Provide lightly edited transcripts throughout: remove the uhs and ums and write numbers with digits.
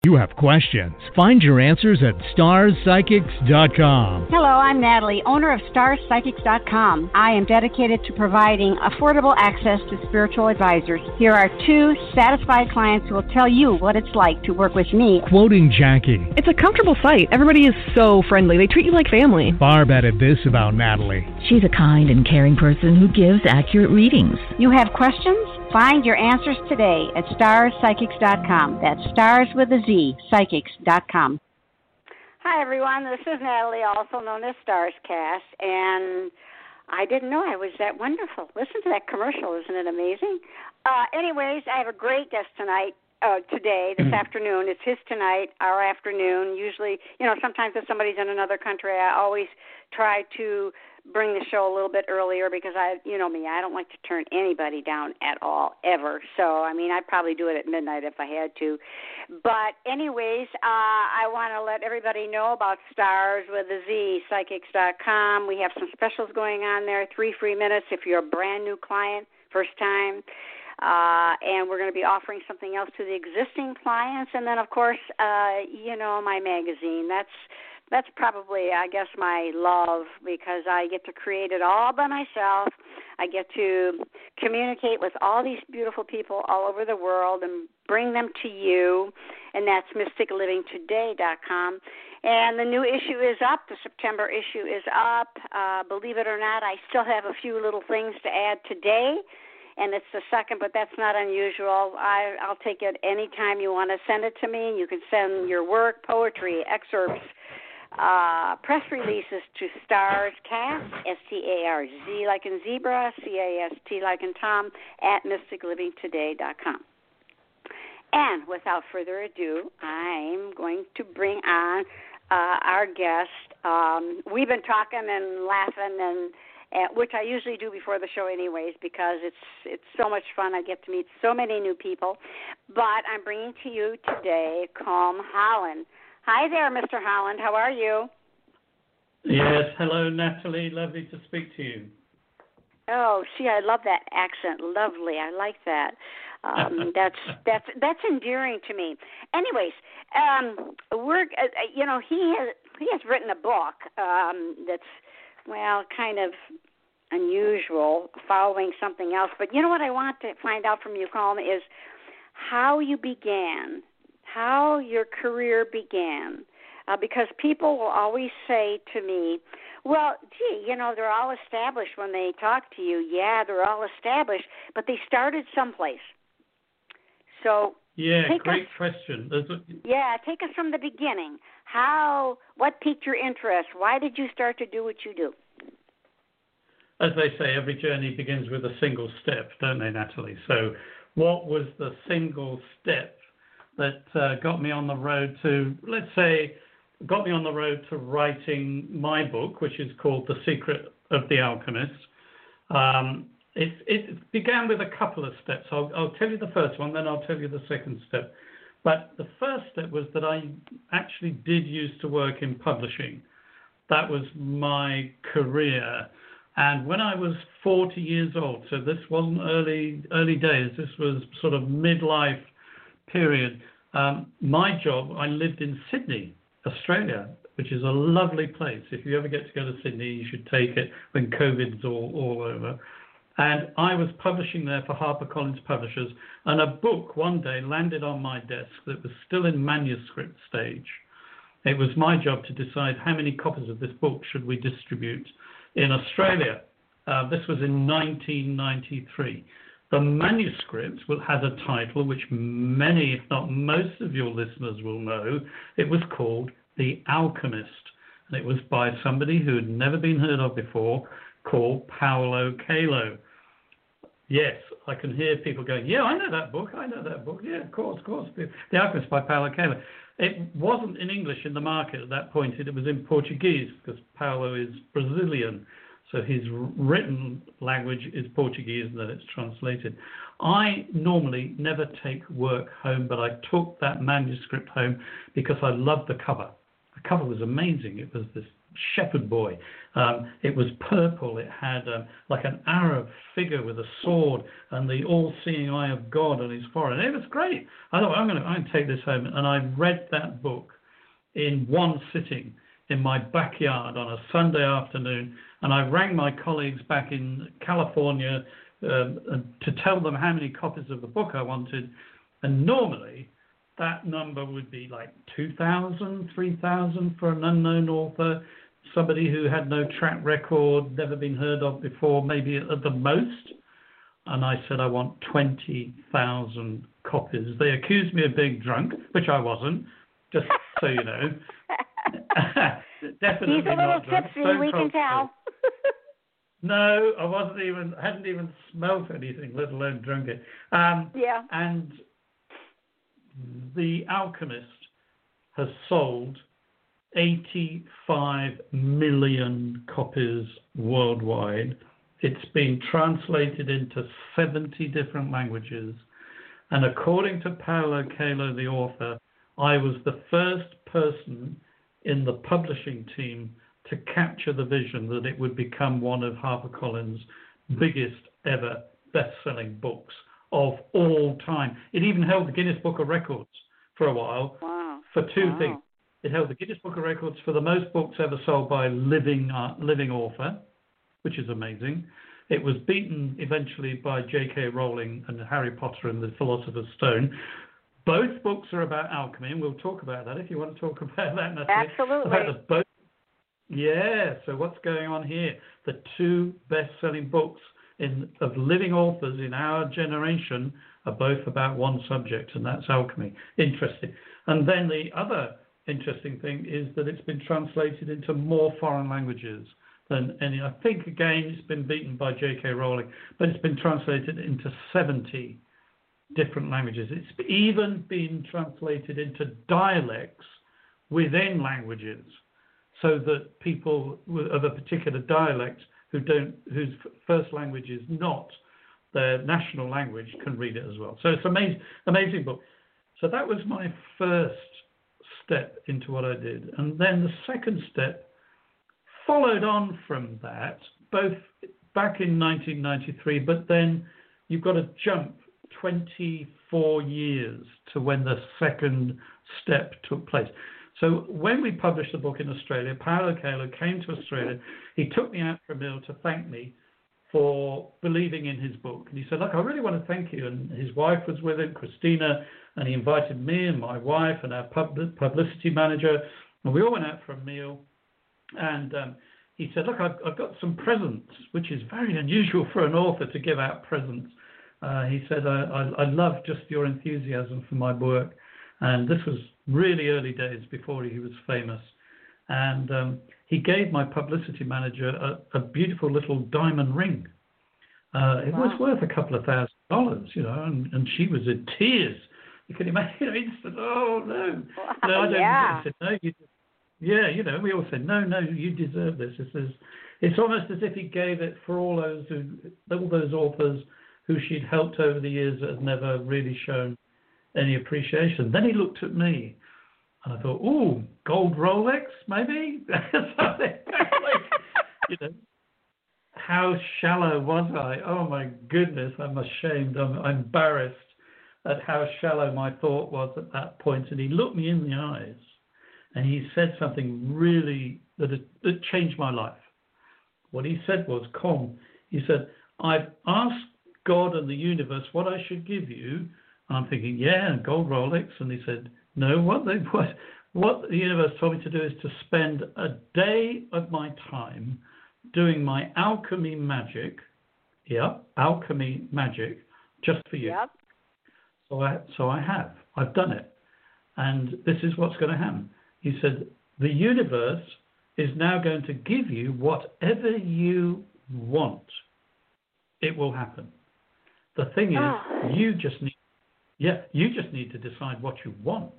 You have questions. Find your answers at starspsychics.com. Hello, I'm Natalie, owner of starspsychics.com. I am dedicated to providing affordable access to spiritual advisors. Here are 2 satisfied clients who will tell you what it's like to work with me. Quoting Jackie. It's a comfortable site. Everybody is so friendly. They treat you like family. Barb added this about Natalie. She's a kind and caring person who gives accurate readings. You have questions? Find your answers today at starspsychics.com. That's stars with a Z, psychics.com. Hi, everyone. This is Natalie, also known as Starscast, and I didn't know I was that wonderful. Listen to that commercial. Isn't it amazing? Anyways, I have a great guest tonight. This afternoon. It's his tonight, our afternoon. Usually, sometimes if somebody's in another country, I always try to bring the show a little bit earlier because me, I don't like to turn anybody down at all, ever. So, I'd probably do it at midnight if I had to. But anyways, I want to let everybody know about Stars with a Z, psychics.com. We have some specials going on there, 3 free minutes if you're a brand new client, first time. And we're going to be offering something else to the existing clients. And then, of course, my magazine. That's probably, I guess, my love because I get to create it all by myself. I get to communicate with all these beautiful people all over the world and bring them to you. And that's mysticlivingtoday.com. And the new issue is up. The September issue is up. Believe it or not, I still have a few little things to add today. And it's the second, but that's not unusual. I'll take it anytime you want to send it to me. You can send your work, poetry, excerpts, press releases to Starscast, STARZ like in zebra, CAST like in Tom, at mysticlivingtoday.com. And without further ado, I'm going to bring on our guest. We've been talking and laughing and which I usually do before the show anyways because it's so much fun. I get to meet so many new people. But I'm bringing to you today Colm Holland. Hi there, Mr. Holland. How are you? Yes. Hello, Natalie. Lovely to speak to you. Oh, see, I love that accent. Lovely. I like that. That's endearing to me. Anyways, he has written a book that's kind of unusual, following something else. But you know what I want to find out from you, Colm, is how you began, how your career began. Because people will always say to me, well, gee, they're all established when they talk to you. Yeah, they're all established, but they started someplace. So great question. Take us from the beginning. What piqued your interest? Why did you start to do what you do? As they say, every journey begins with a single step, don't they, Natalie? So what was the single step that got me on the road to, writing my book, which is called The Secret of the Alchemist? It began with a couple of steps. I'll tell you the first one, then I'll tell you the second step. But the first step was that I actually did used to work in publishing. That was my career. And when I was 40 years old, so this wasn't early days, this was sort of midlife period, my job, I lived in Sydney, Australia, which is a lovely place. If you ever get to go to Sydney, you should take it when COVID's all over. And I was publishing there for HarperCollins Publishers, and a book one day landed on my desk that was still in manuscript stage. It was my job to decide how many copies of this book should we distribute in Australia. This was in 1993. The manuscript had a title which many, if not most of your listeners will know. It was called The Alchemist, and it was by somebody who had never been heard of before, called Paulo Coelho. Yes, I can hear people going, yeah, I know that book. Yeah, of course. The Alchemist by Paulo Coelho. It wasn't in English in the market at that point. It was in Portuguese because Paulo is Brazilian. So his written language is Portuguese and then it's translated. I normally never take work home, but I took that manuscript home because I loved the cover. the cover was amazing. It was this shepherd boy. It was purple. It had like an Arab figure with a sword and the all-seeing eye of God on his forehead. It was great. I thought, I'm going to take this home. And I read that book in one sitting in my backyard on a Sunday afternoon. And I rang my colleagues back in California to tell them how many copies of the book I wanted. And normally that number would be like 2,000, 3,000 for an unknown author, somebody who had no track record, never been heard of before, maybe at the most. And I said, I want 20,000 copies. They accused me of being drunk, which I wasn't, just so you know. Definitely He's a little not drunk. tipsy, we can tell. No, I hadn't even smelt anything, let alone drunk it. Yeah. And The Alchemist has sold 85 million copies worldwide. It's been translated into 70 different languages. And according to Paulo Coelho, the author, I was the first person in the publishing team to capture the vision that it would become one of HarperCollins' biggest ever best-selling books of all time. It even held the Guinness Book of Records for a while for two things. It held the Guinness Book of Records for the most books ever sold by a living author, which is amazing. It was beaten eventually by J.K. Rowling and Harry Potter and the Philosopher's Stone. Both books are about alchemy, and we'll talk about that if you want to talk about that, Natalie. Absolutely. Yeah, so what's going on here? The two best-selling books of living authors in our generation are both about one subject, and that's alchemy. Interesting. And then the other interesting thing is that it's been translated into more foreign languages than any. I think, again, it's been beaten by J.K. Rowling, but it's been translated into 70 different languages. It's even been translated into dialects within languages, so that people of a particular dialect whose first language is not their national language can read it as well. So it's an amazing book. So that was my first step into what I did. And then the second step followed on from that, both back in 1993, but then you've got to jump 24 years to when the second step took place. So when we published the book in Australia, Paulo Coelho came to Australia. He took me out for a meal to thank me for believing in his book. And he said, look, I really want to thank you. And his wife was with him, Christina, and he invited me and my wife and our publicity manager. And we all went out for a meal. And he said, look, I've got some presents, which is very unusual for an author to give out presents. He said, I love just your enthusiasm for my work. And this was really early days before he was famous. And he gave my publicity manager a beautiful little diamond ring. It was worth a couple of $1,000, you know, and she was in tears. You can imagine, instant, oh, no. No, I don't. I said, no, you know, we all said, no, you deserve this. It's almost as if he gave it for all those authors who she'd helped over the years that had never really shown any appreciation. Then he looked at me, and I thought, "Ooh, gold Rolex, maybe." You know, how shallow was I? Oh my goodness, I'm ashamed. I'm embarrassed at how shallow my thought was at that point. And he looked me in the eyes, and he said something really that changed my life. What he said was, "Con," he said, "I've asked God and the universe what I should give you." And I'm thinking, yeah, gold Rolex. And he said, no, what the universe told me to do is to spend a day of my time doing my alchemy magic. Yep, alchemy magic, just for you. Yep. So I have. I've done it. And this is what's going to happen. He said, the universe is now going to give you whatever you want. It will happen. The thing is, you just need to decide what you want.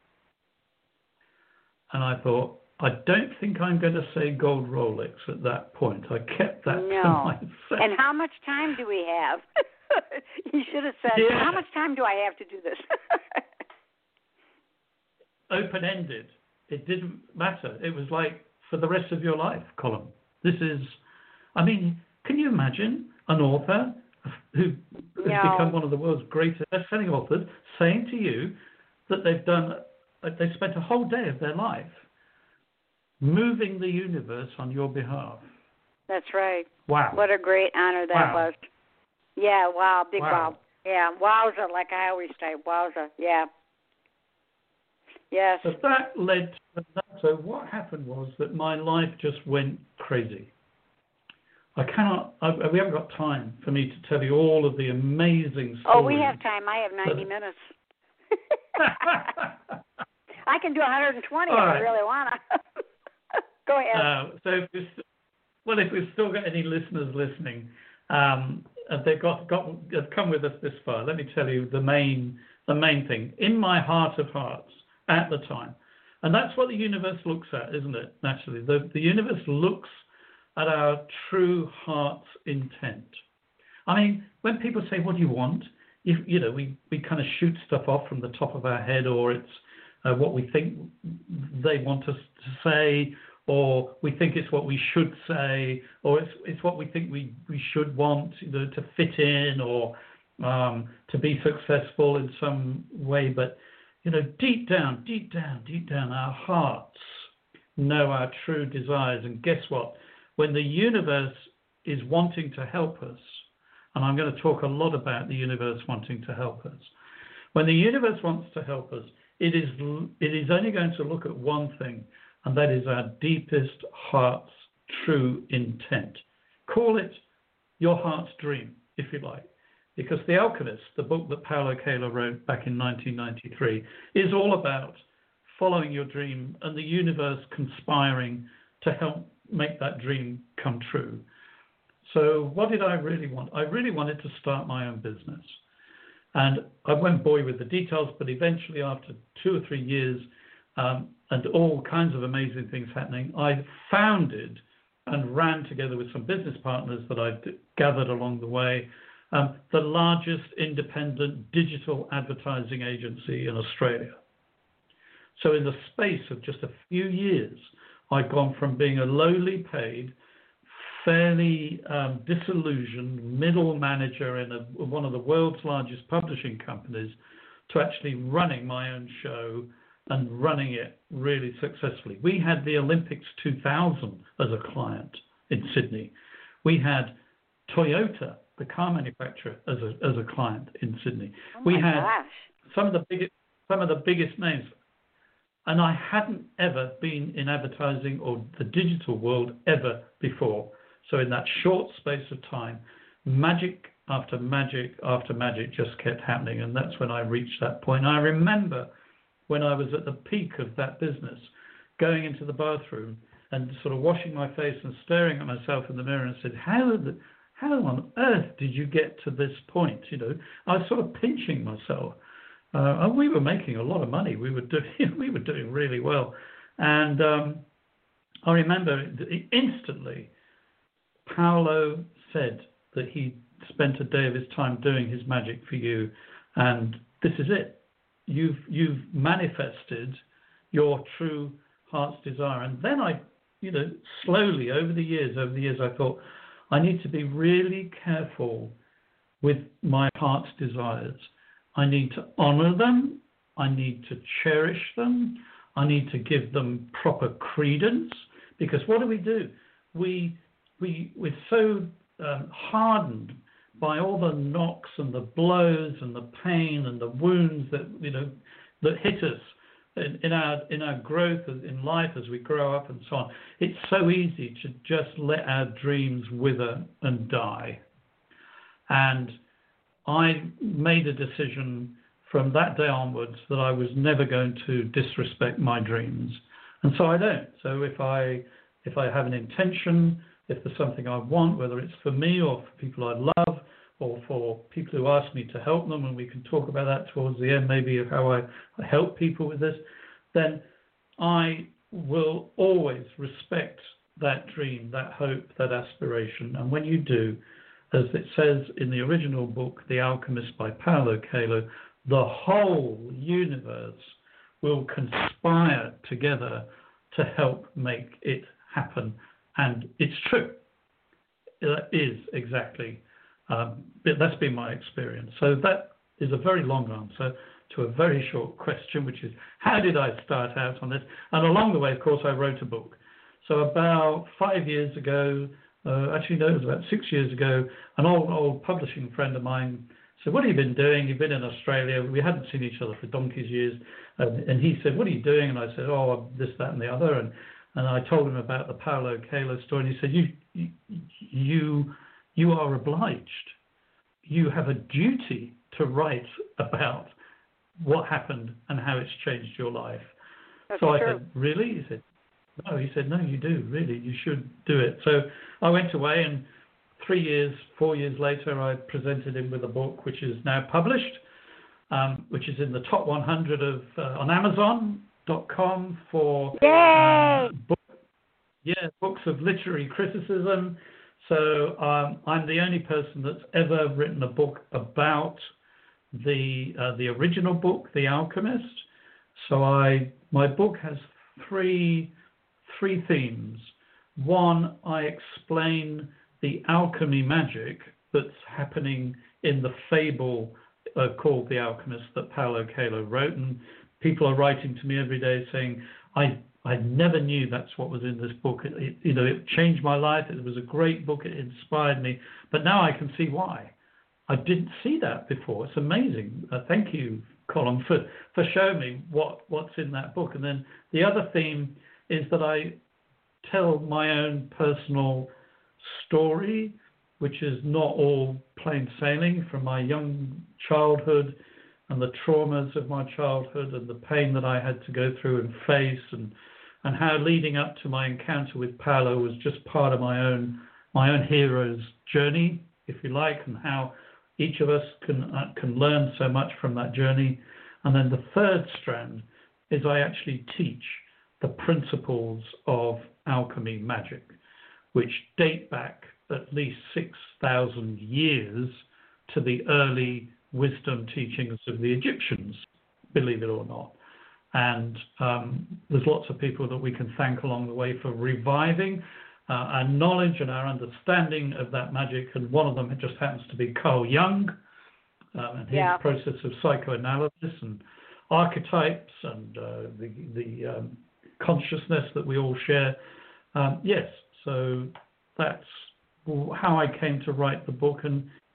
And I thought, I don't think I'm going to say gold Rolex at that point. I kept that to myself. And how much time do we have? You should have said, how much time do I have to do this? Open-ended. it didn't matter. It was like for the rest of your life, Colin. This is, I mean, can you imagine an author who has become one of the world's greatest best-selling authors saying to you that they spent a whole day of their life moving the universe on your behalf? That's right. Wow. What a great honor that was. Yeah, wow, big wow. Yeah, wowza, like I always say, wowza, yeah. Yes. But that led to that. So what happened was that my life just went crazy. We haven't got time for me to tell you all of the amazing stories. Oh, we have time. I have 90 minutes. I can do 120 if I really want to. Go ahead. If we've still got any listeners listening, they've come with us this far. Let me tell you the main thing. In my heart of hearts at the time, and that's what the universe looks at, isn't it? Naturally, the universe looks at our true heart's intent. I mean, when people say, "What do you want?" we kind of shoot stuff off from the top of our head, or it's what we think they want us to say, or we think it's what we should say, or it's what we think we should want, to fit in, or to be successful in some way. But deep down, our hearts know our true desires. And guess what? When the universe is wanting to help us, and I'm going to talk a lot about the universe wanting to help us. When the universe wants to help us, it is only going to look at one thing, and that is our deepest heart's true intent. Call it your heart's dream, if you like, because The Alchemist, the book that Paulo Coelho wrote back in 1993, is all about following your dream and the universe conspiring to help make that dream come true. So what did I really want? I really wanted to start my own business. And I won't bore you with the details, but eventually after 2 or 3 years and all kinds of amazing things happening, I founded and ran together with some business partners that I gathered along the way, the largest independent digital advertising agency in Australia. So in the space of just a few years, I'd gone from being a lowly paid, fairly disillusioned middle manager in one of the world's largest publishing companies to actually running my own show and running it really successfully. We had the Olympics 2000 as a client in Sydney. We had Toyota, the car manufacturer, as a client in Sydney. We had some of the biggest names. And I hadn't ever been in advertising or the digital world ever before. So in that short space of time, magic after magic after magic just kept happening. And that's when I reached that point. I remember when I was at the peak of that business, going into the bathroom and sort of washing my face and staring at myself in the mirror and said, how on earth did you get to this point? I was sort of pinching myself. And we were making a lot of money. We were doing really well. And I remember instantly, Paulo said that he spent a day of his time doing his magic for you, and this is it. You've manifested your true heart's desire. And then I, slowly over the years, I thought I need to be really careful with my heart's desires. I need to honor them. I need to cherish them. I need to give them proper credence, because what do? We're so hardened by all the knocks and the blows and the pain and the wounds that hit us in our growth in life as we grow up and so on. It's so easy to just let our dreams wither and die. And I made a decision from that day onwards that I was never going to disrespect my dreams. And so I don't. So if I have an intention, if there's something I want, whether it's for me or for people I love or for people who ask me to help them, and we can talk about that towards the end maybe of how I help people with this, then I will always respect that dream, that hope, that aspiration. And when you do, as it says in the original book, The Alchemist by Paulo Coelho, the whole universe will conspire together to help make it happen. And it's true. That is exactly, that's been my experience. So that is a very long answer to a very short question, which is, how did I start out on this? And along the way, of course, I wrote a book. So about 5 years ago, actually, no, it was about 6 years ago, an old publishing friend of mine said, what have you been doing? You've been in Australia. We hadn't seen each other for donkey's years. And he said, what are you doing? And I said, oh, this, that, and the other. And I told him about the Paulo Coelho story. And he said, you are obliged. You have a duty to write about what happened and how it's changed your life. That's so true. I said, really? He said, no. He said, no, you do, really. You should do it. So I went away, and 4 years later, I presented him with a book which is now published, which is in the top 100 of on Amazon.com for books of literary criticism. So I'm the only person that's ever written a book about the original book, The Alchemist. So my book has three themes. One, I explain the alchemy magic that's happening in the fable called The Alchemist that Paulo Coelho wrote, and people are writing to me every day saying, I never knew that's what was in this book. It changed my life. It was a great book. It inspired me. But now I can see why. I didn't see that before. It's amazing. Thank you, Colin, for showing me what's in that book. And then the other theme is that I tell my own personal story, which is not all plain sailing, from my young childhood and the traumas of my childhood and the pain that I had to go through and face, and how leading up to my encounter with Paulo was just part of my own hero's journey, if you like, and how each of us can learn so much from that journey. And then the third strand is I actually teach the principles of alchemy magic, which date back at least 6,000 years to the early wisdom teachings of the Egyptians, believe it or not. And there's lots of people that we can thank along the way for reviving our knowledge and our understanding of that magic. And one of them just happens to be Carl Jung and his process of psychoanalysis and archetypes and the consciousness that we all share. Yes, so that's how I came to write the book,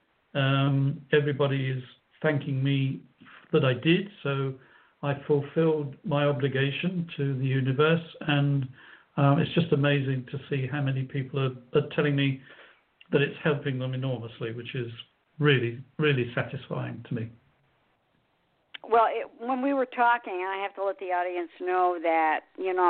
and everybody is thanking me that I did. So I fulfilled my obligation to the universe, and it's just amazing to see how many people are telling me that it's helping them enormously, which is really, really satisfying to me. Well, when we were talking, I have to let the audience know that,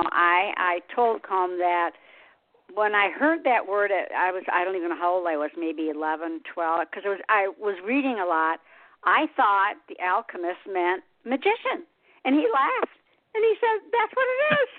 I told Com that when I heard that word, I don't even know how old I was, maybe 11, 12, because I was reading a lot. I thought the alchemist meant magician. And he laughed, and he said, that's what it is.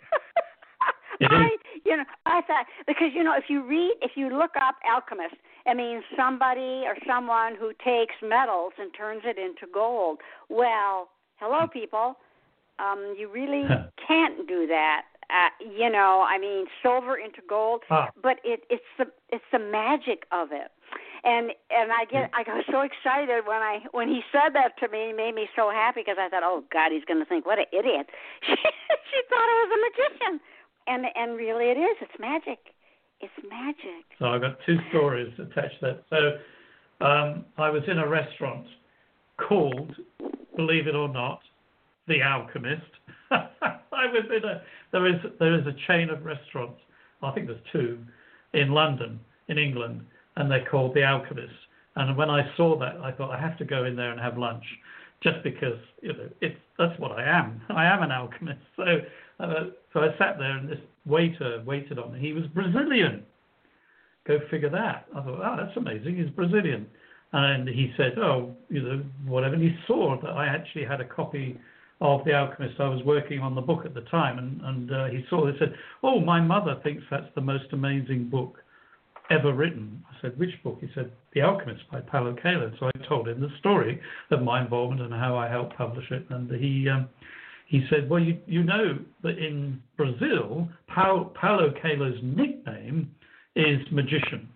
I thought, because, if you look up alchemist, it means somebody or someone who takes metals and turns it into gold. Well, hello, people. You really can't do that. Silver into gold, but it's the magic of it. And I got so excited when he said that to me. It made me so happy because I thought, oh God, he's going to think what an idiot. She thought I was a magician, and really it is. It's magic. It's magic. So I've got two stories attached to that. So I was in a restaurant called, believe it or not, The Alchemist. I was there is a chain of restaurants. I think there's two in London, in England, and they're called The Alchemist. And when I saw that, I thought I have to go in there and have lunch, just because that's what I am. I am an alchemist. So I sat there, and this waiter waited on me. He was Brazilian. Go figure that. I thought, oh, that's amazing. He's Brazilian. And he said, oh, whatever. And he saw that I actually had a copy of The Alchemist. I was working on the book at the time, and he saw it and said, oh, my mother thinks that's the most amazing book ever written. I said, which book? He said, The Alchemist by Paulo Coelho. So I told him the story of my involvement and how I helped publish it. And he he said, well, you know that in Brazil, Paulo Coelho's nickname is magician.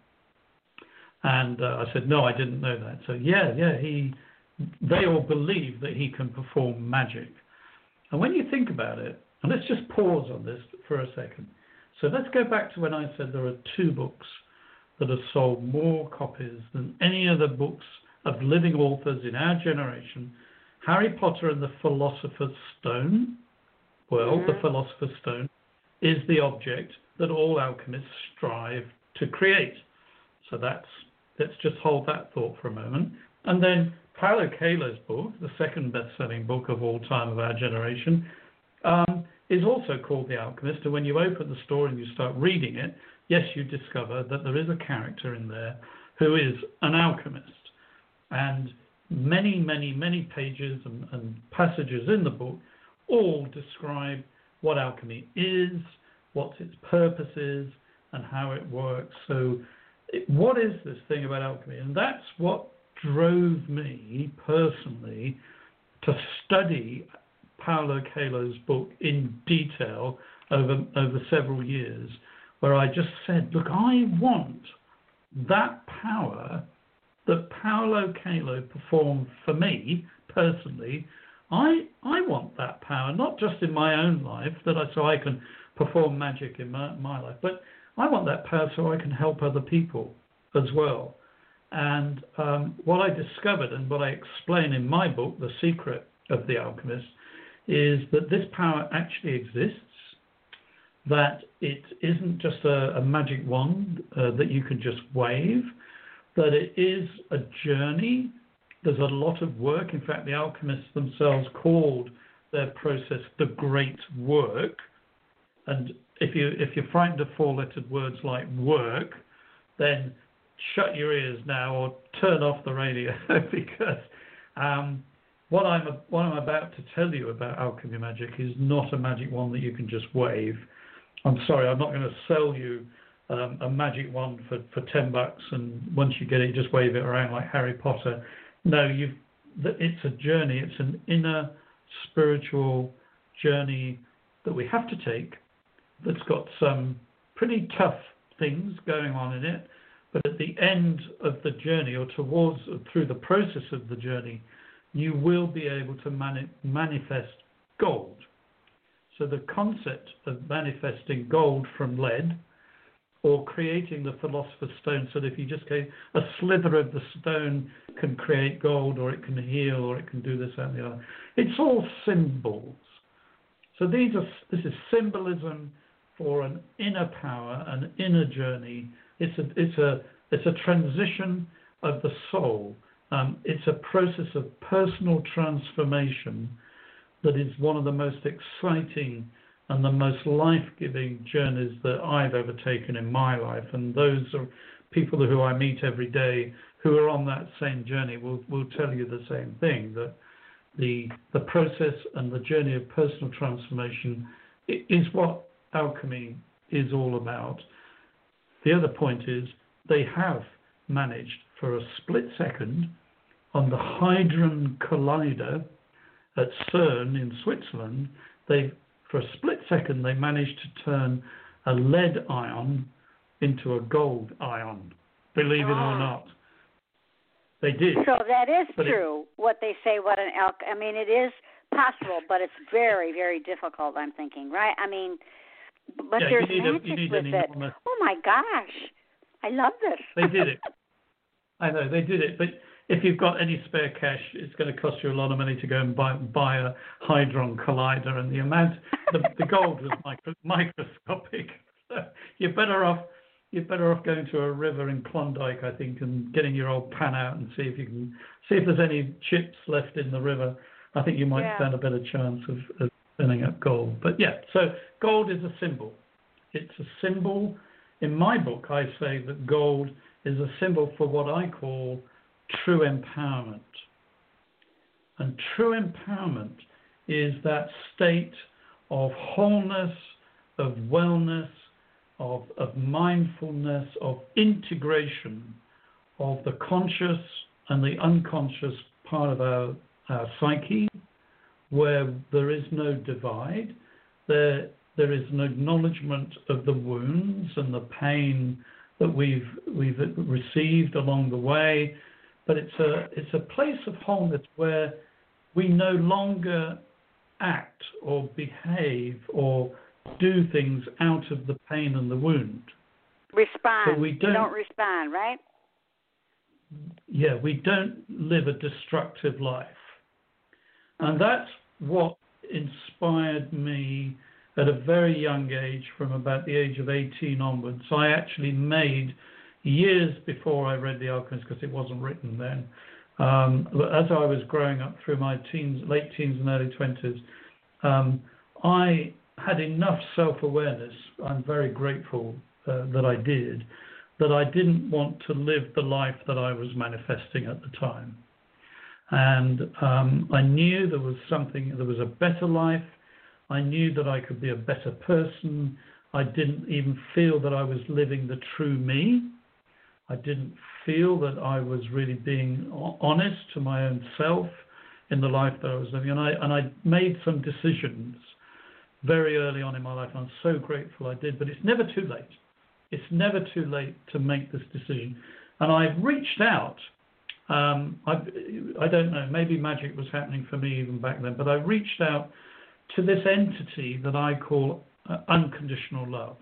And I said, no, I didn't know that. So they all believe that he can perform magic. And when you think about it, and let's just pause on this for a second. So let's go back to when I said there are 2 books that have sold more copies than any other books of living authors in our generation, Harry Potter and the Philosopher's Stone. Well, the Philosopher's Stone is the object that all alchemists strive to create. So let's just hold that thought for a moment. And then Paulo Coelho's book, the second best-selling book of all time of our generation, is also called The Alchemist. And when you open the story and you start reading it, yes, you discover that there is a character in there who is an alchemist. And many, many, many pages and passages in the book all describe what alchemy is, what its purpose is, and how it works. So what is this thing about alchemy? And that's what drove me personally to study Paulo Coelho's book in detail over several years, where I just said, look, I want that power that Paulo Coelho performed for me personally. I want that power, not just in my own life, so I can perform magic in my life, but I want that power so I can help other people as well. And what I discovered and what I explain in my book, The Secret of the Alchemist, is that this power actually exists, that it isn't just a magic wand that you can just wave, that it is a journey. There's a lot of work. In fact, the alchemists themselves called their process the great work. And if you're frightened of 4-lettered words like work, then shut your ears now or turn off the radio because what I'm about to tell you about alchemy magic is not a magic wand that you can just wave. I'm sorry, I'm not going to sell you a magic wand for $10, and once you get it, just wave it around like Harry Potter. No, it's a journey. It's an inner spiritual journey that we have to take. That's got some pretty tough things going on in it, but at the end of the journey, or through the process of the journey, you will be able to manifest gold. So the concept of manifesting gold from lead, or creating the Philosopher's Stone, so that if you just go, a slither of the stone can create gold, or it can heal, or it can do this, that, and the other. It's all symbols. So this is symbolism for an inner power, an inner journey. It's a transition of the soul. It's a process of personal transformation that is one of the most exciting and the most life-giving journeys that I've ever taken in my life. And those are people who I meet every day who are on that same journey will tell you the same thing, that the process and the journey of personal transformation is what alchemy is all about. The other point is they have managed for a split second on the Hadron Collider at CERN in Switzerland, for a split second they managed to turn a lead ion into a gold ion, believe it or not. They did. So that is true, what they say, I mean, it is possible, but it's very, very difficult, I'm thinking, right? I mean, but there's magic with it. Oh, my gosh. I love this. They did it. I know, they did it. But if you've got any spare cash, it's going to cost you a lot of money to go and buy a Hadron Collider, and the gold was microscopic. So you're better off going to a river in Klondike, I think, and getting your old pan out and see if there's any chips left in the river. I think you might stand a better chance of turning up gold. But yeah, so gold is a symbol. It's a symbol. In my book, I say that gold is a symbol for what I call true empowerment. And true empowerment is that state of wholeness, of wellness, of mindfulness, of integration of the conscious and the unconscious part of our psyche where there is no divide. There is an acknowledgement of the wounds and the pain that we've received along the way, but it's a place of wholeness where we no longer act or behave or do things out of the pain and the wound. Respond. So we don't respond, right? Yeah, we don't live a destructive life. And that's what inspired me at a very young age, from about the age of 18 onwards. I actually made, years before I read The Alchemist, because it wasn't written then, as I was growing up through my late teens and early 20s, I had enough self-awareness, I'm very grateful that I did, that I didn't want to live the life that I was manifesting at the time. And I knew there was a better life. I knew that I could be a better person. I didn't even feel that I was living the true me. I didn't feel that I was really being honest to my own self in the life that I was living. And I made some decisions very early on in my life, and I'm so grateful I did. But it's never too late. It's never too late to make this decision. And I reached out. I don't know, maybe magic was happening for me even back then, but I reached out to this entity that I call unconditional love.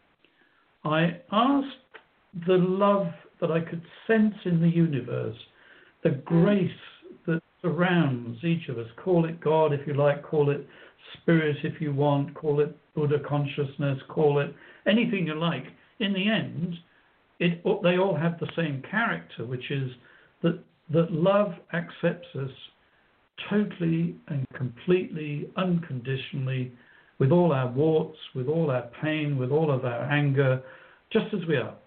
I asked the love that I could sense in the universe, the grace that surrounds each of us. Call it God if you like, call it spirit if you want, call it Buddha consciousness, call it anything you like. In the end, they all have the same character, which is that love accepts us totally and completely, unconditionally, with all our warts, with all our pain, with all of our anger, just as we are.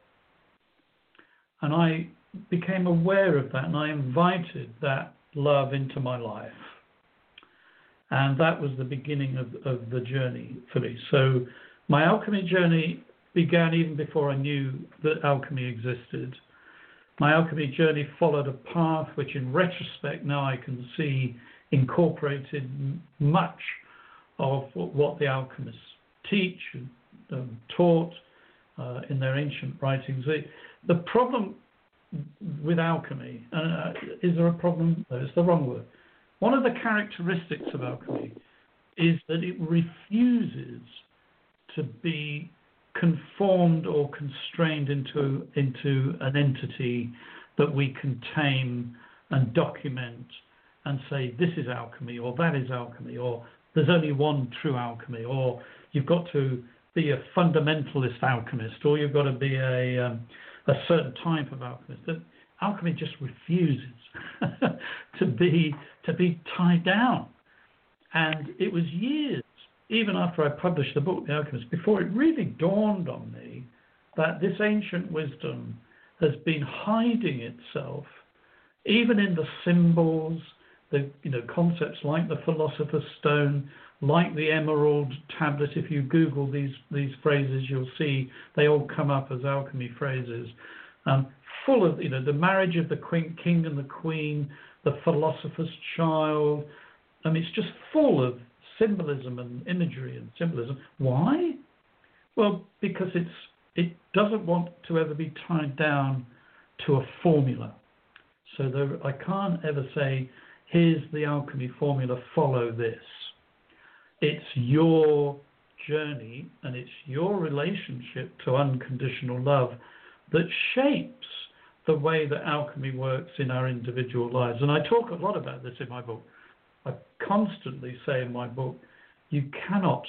And I became aware of that, and I invited that love into my life. And that was the beginning of the journey for me. So my alchemy journey began even before I knew that alchemy existed. My alchemy journey followed a path which, in retrospect, now I can see incorporated much of what the alchemists teach and taught in their ancient writings. The problem with alchemy, is there a problem? No, it's the wrong word. One of the characteristics of alchemy is that it refuses to be conformed or constrained into an entity that we can tame and document and say this is alchemy or that is alchemy, or there's only one true alchemy, or you've got to be a fundamentalist alchemist, or you've got to be a certain type of alchemist. That alchemy just refuses to be tied down. And it was years, even after I published the book, The Alchemist, before it really dawned on me that this ancient wisdom has been hiding itself, even in the symbols, the concepts like the Philosopher's Stone, like the Emerald Tablet. If you Google these phrases, you'll see they all come up as alchemy phrases, full of the marriage of the king and the queen, the philosopher's child. It's just full of symbolism and imagery and symbolism. Why? Well, because it doesn't want to ever be tied down to a formula. So I can't ever say, here's the alchemy formula, follow this. It's your journey and it's your relationship to unconditional love that shapes the way that alchemy works in our individual lives. And I talk a lot about this in my book. I constantly say in my book, you cannot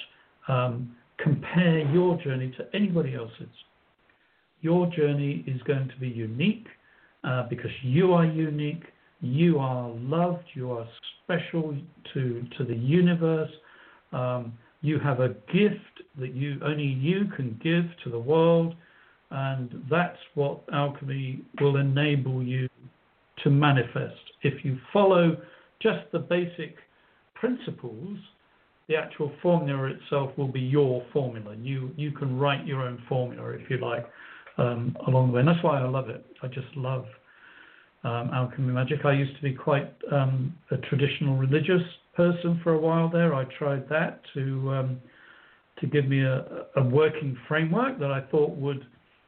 compare your journey to anybody else's. Your journey is going to be unique because you are unique, you are loved, you are special to the universe. You have a gift that only you can give to the world, and that's what alchemy will enable you to manifest. If you follow just the basic principles, the actual formula itself will be your formula. You can write your own formula, if you like, along the way. And that's why I love it. I just love alchemy magic. I used to be quite a traditional religious person for a while there. I tried that to give me a working framework that I thought would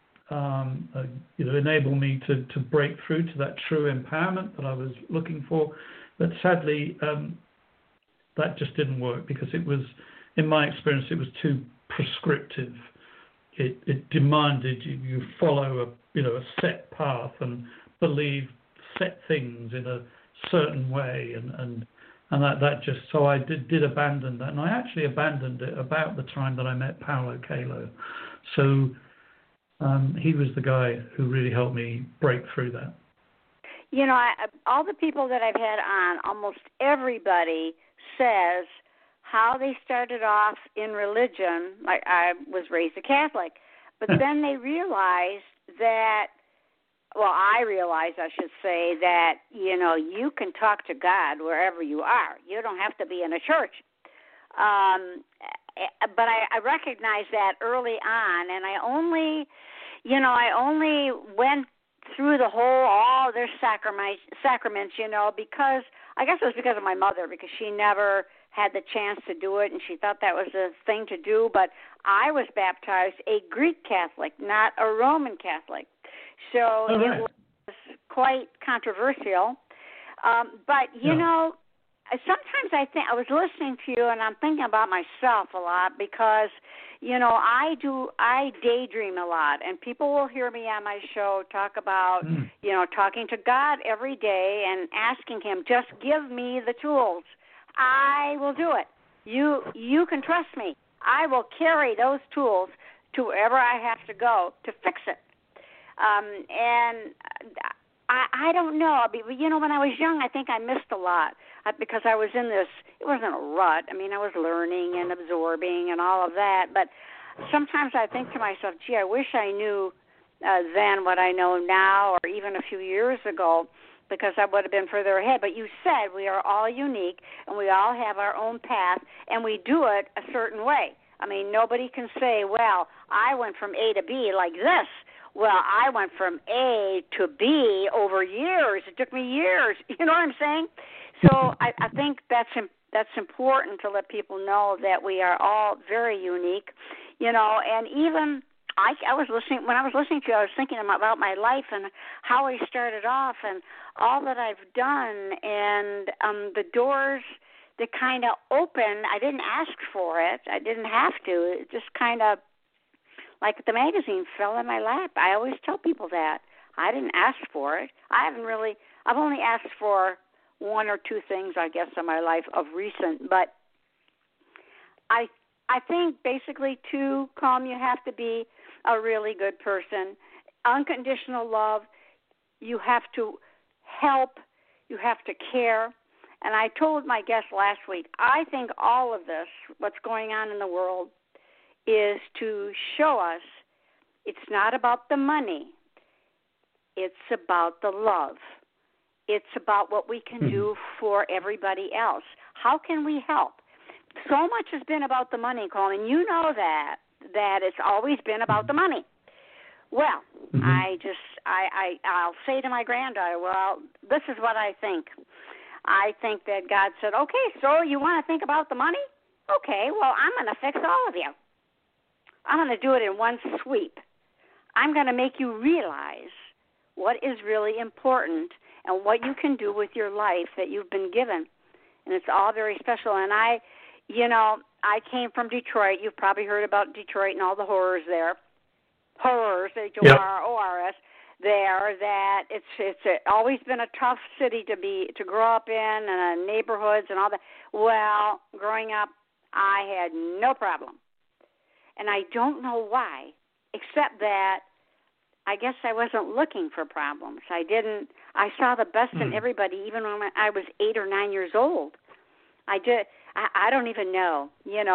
enable me to break through to that true empowerment that I was looking for. But sadly, that just didn't work because it was, in my experience, it was too prescriptive. It demanded you follow a set path and believe set things in a certain way, and that just, so I did abandon that, and I actually abandoned it about the time that I met Paulo Coelho. So he was the guy who really helped me break through that. You know, all the people that I've had on, almost everybody says how they started off in religion. Like, I was raised a Catholic, but then they realized that, well, I realized, I should say, that, you can talk to God wherever you are. You don't have to be in a church. But I recognized that early on, and I only went through all their sacraments, because I guess it was because of my mother, because she never had the chance to do it, and she thought that was the thing to do. But I was baptized a Greek Catholic, not a Roman Catholic. So It was quite controversial. But, sometimes I think, I was listening to you and I'm thinking about myself a lot because, I daydream a lot, and people will hear me on my show talk about, talking to God every day and asking him, just give me the tools. I will do it. You can trust me. I will carry those tools to wherever I have to go to fix it. And I don't know. When I was young, I think I missed a lot because I was in this, it wasn't a rut. I mean, I was learning and absorbing and all of that. But sometimes I think to myself, gee, I wish I knew then what I know now, or even a few years ago, because I would have been further ahead. But you said we are all unique, and we all have our own path, and we do it a certain way. I mean, nobody can say, well, I went from A to B like this. Well, I went from A to B over years. It took me years. You know what I'm saying? So I think that's important to let people know that we are all very unique, and even I was listening, when I was listening to you, I was thinking about my life and how I started off and all that I've done, and the doors that kind of opened. I didn't ask for it. I didn't have to. It just kind of, like the magazine, fell in my lap. I always tell people that. I didn't ask for it. I've only asked for one or two things, I guess, in my life of recent. But I think basically, too, Calm, you have to be a really good person. Unconditional love, you have to help, you have to care. And I told my guest last week, I think all of this, what's going on in the world, is to show us it's not about the money. It's about the love. It's about what we can do for everybody else. How can we help? So much has been about the money, Colin. You know that it's always been about the money. Well, I'll say to my granddaughter, well, this is what I think. I think that God said, okay, so you want to think about the money? Okay, well, I'm going to fix all of you. I'm going to do it in one sweep. I'm going to make you realize what is really important and what you can do with your life that you've been given. And it's all very special. And I came from Detroit. You've probably heard about Detroit and all the horrors there. Horrors, H-O-R-R-O-R-S, there, that it's always been a tough city to grow up in, and neighborhoods and all that. Well, growing up, I had no problem. And I don't know why, except that I guess I wasn't looking for problems. I saw the best in everybody, even when I was 8 or 9 years old. I don't even know,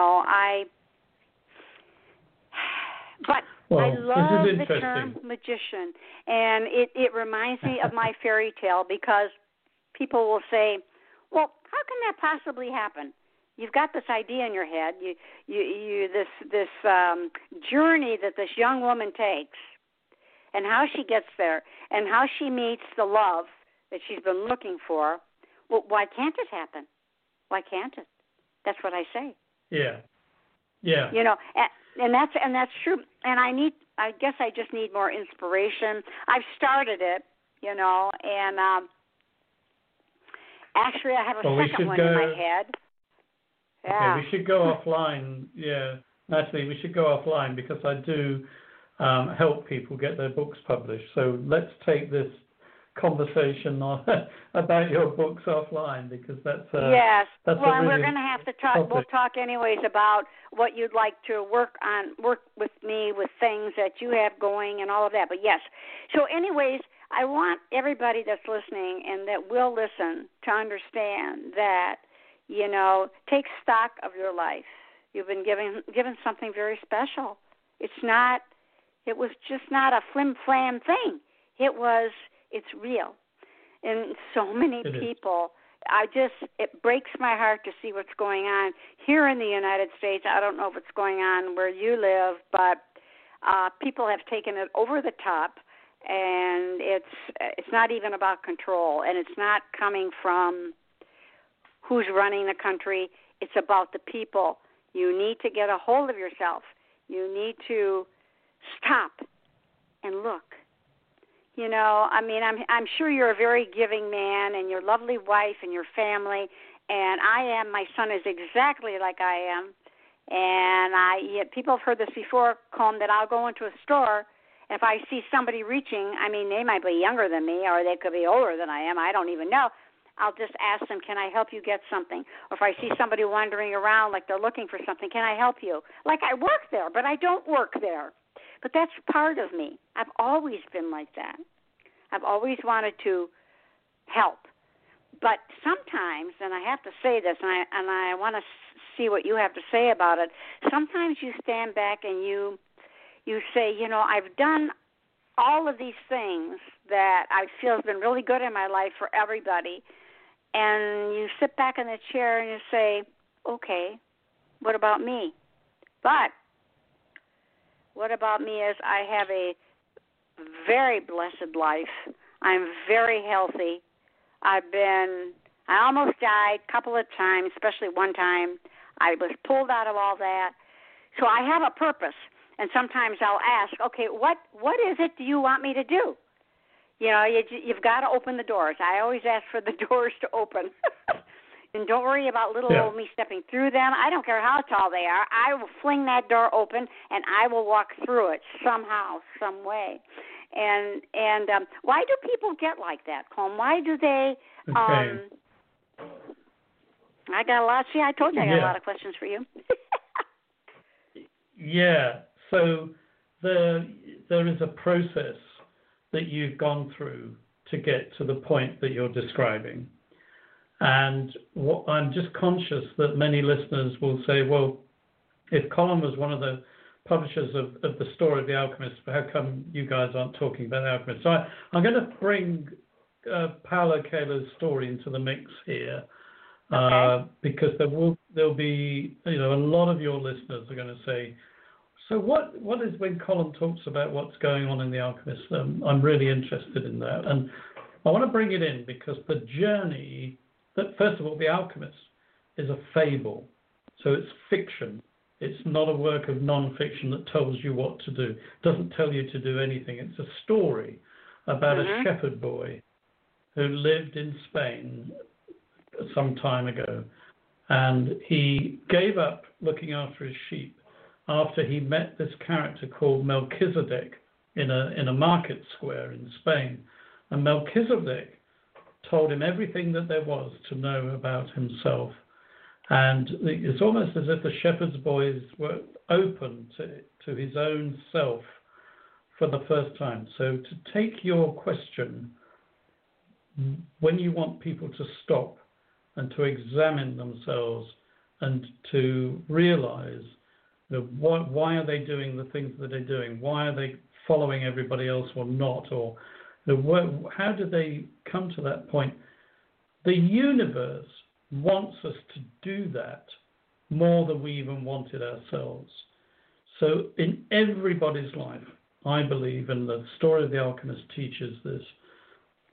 but I love the term magician, and it reminds me of my fairy tale, because people will say, well, how can that possibly happen? You've got this idea in your head, this journey that this young woman takes, and how she gets there, and how she meets the love that she's been looking for. Well, why can't it happen? Why can't it? That's what I say. Yeah. Yeah. You know, and that's true. And I guess I just need more inspiration. I've started it, you know, and actually I have a second one in my head. Yeah. Okay, we should go offline. Yeah, Natalie, we should go offline because I do help people get their books published. So let's take this conversation on about your books offline because that's yes. That's well, and we're going to have to talk. Topic. We'll talk anyways about what you'd like to work with me with things that you have going and all of that. But yes. So anyways, I want everybody that's listening and that will listen to understand that, you know, take stock of your life. You've been given something very special. It was just not a flim-flam thing. It's real. And so many people, it breaks my heart to see what's going on here in the United States. I don't know if it's going on where you live, but people have taken it over the top, and it's not even about control, and it's not coming from who's running the country. It's about the people. You need to get a hold of yourself. You need to stop and look. You know, I mean, I'm sure you're a very giving man, and your lovely wife and your family, and I am. My son is exactly like I am, and people have heard this before, Colm, that I'll go into a store, and if I see somebody reaching, I mean, they might be younger than me, or they could be older than I am. I don't even know. I'll just ask them, can I help you get something? Or if I see somebody wandering around like they're looking for something, can I help you? Like I work there, but I don't work there. But that's part of me. I've always been like that. I've always wanted to help. But sometimes, and I have to say this, and I want to see what you have to say about it, sometimes you stand back and you say, you know, I've done all of these things that I feel have been really good in my life for everybody, and you sit back in the chair and you say, okay, what about me? But what about me is I have a very blessed life. I'm very healthy. I almost died a couple of times, especially one time. I was pulled out of all that. So I have a purpose. And sometimes I'll ask, okay, what is it do you want me to do? You know, you've got to open the doors. I always ask for the doors to open. And don't worry about little old me stepping through them. I don't care how tall they are. I will fling that door open, and I will walk through it somehow, some way. And why do people get like that, Colm? Why do they I got a lot. See, I told you I got a lot of questions for you. Yeah. So there is a process that you've gone through to get to the point that you're describing. And I'm just conscious that many listeners will say, well, if Colm was one of the publishers of the Story of the Alchemist, how come you guys aren't talking about The Alchemist? So I'm going to bring Paulo Coelho's story into the mix here, because there'll be, you know, a lot of your listeners are going to say, so what is when Colm talks about what's going on in The Alchemist? I'm really interested in that. And I want to bring it in because the journey, that first of all, The Alchemist is a fable. So it's fiction. It's not a work of non-fiction that tells you what to do. It doesn't tell you to do anything. It's a story about a shepherd boy who lived in Spain some time ago. And he gave up looking after his sheep after he met this character called Melchizedek in a market square in Spain. And Melchizedek told him everything that there was to know about himself. And it's almost as if the shepherd's boys were open to his own self for the first time. So to take your question, when you want people to stop and to examine themselves and to realize, you know, why are they doing the things that they're doing? Why are they following everybody else or not? Or you know, how do they come to that point? The universe wants us to do that more than we even wanted ourselves. So in everybody's life, I believe, and the Story of the Alchemist teaches this, that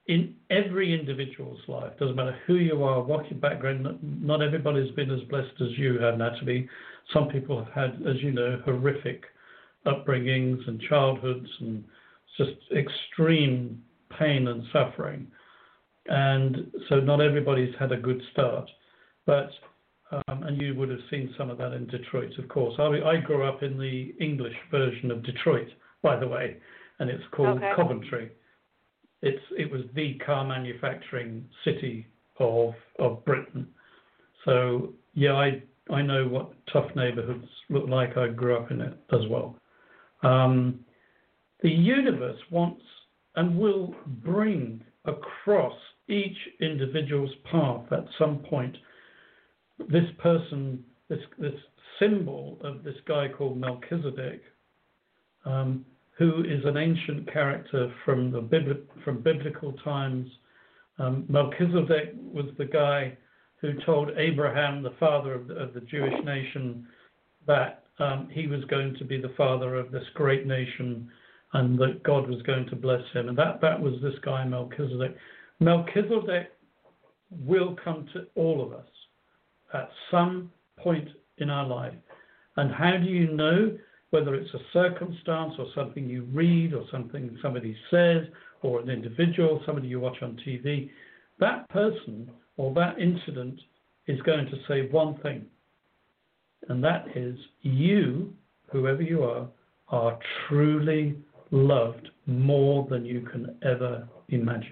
in every individual's life. Doesn't matter who you are, what your background. Not everybody's been as blessed as you have, Natalie. Some people have had, as you know, horrific upbringings and childhoods and just extreme pain and suffering. And so not everybody's had a good start. But and you would have seen some of that in Detroit, of course. I grew up in the English version of Detroit, by the way, and it's called Coventry. It was the car manufacturing city of Britain. So yeah, I know what tough neighborhoods look like. I grew up in it as well. The universe wants and will bring across each individual's path at some point this person, this symbol of this guy called Melchizedek, who is an ancient character from biblical times. Melchizedek was the guy who told Abraham, the father of the Jewish nation, that he was going to be the father of this great nation and that God was going to bless him. And that was this guy, Melchizedek. Melchizedek will come to all of us at some point in our life. And how do you know whether it's a circumstance or something you read or something somebody says or an individual, somebody you watch on TV? That person or that incident is going to say one thing, and that is you, whoever you are truly loved more than you can ever imagine.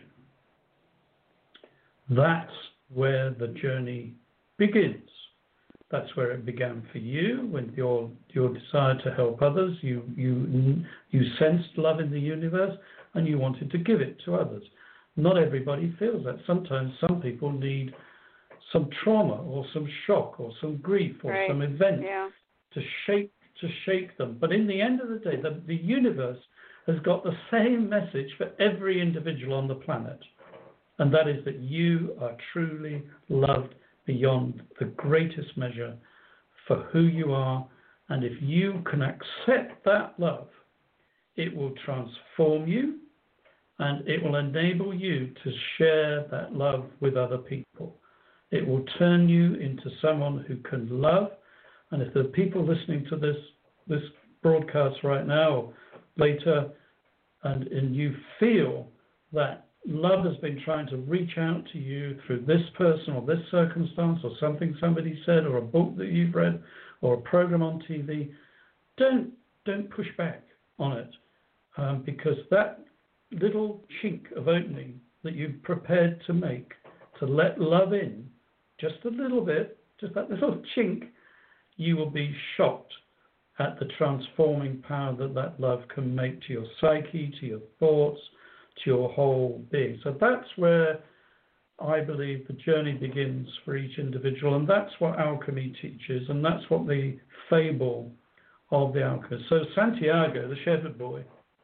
That's where the journey begins. That's where it began for you, when your desire to help others. You sensed love in the universe and you wanted to give it to others. Not everybody feels that. Sometimes some people need some trauma or some shock or some grief or some event to shake them. But in the end of the day, the universe has got the same message for every individual on the planet, and that is that you are truly loved beyond the greatest measure for who you are. And if you can accept that love, it will transform you and it will enable you to share that love with other people. It will turn you into someone who can love. And if there are people listening to this broadcast right now or later, and you feel that love has been trying to reach out to you through this person or this circumstance or something somebody said or a book that you've read or a program on TV, don't push back on it, because that little chink of opening that you've prepared to make to let love in, just a little bit, just that little chink, you will be shocked at the transforming power that love can make to your psyche, to your thoughts, to your whole being. So that's where I believe the journey begins for each individual, and that's what alchemy teaches, and that's what the fable of the alchemist. So Santiago, the shepherd boy,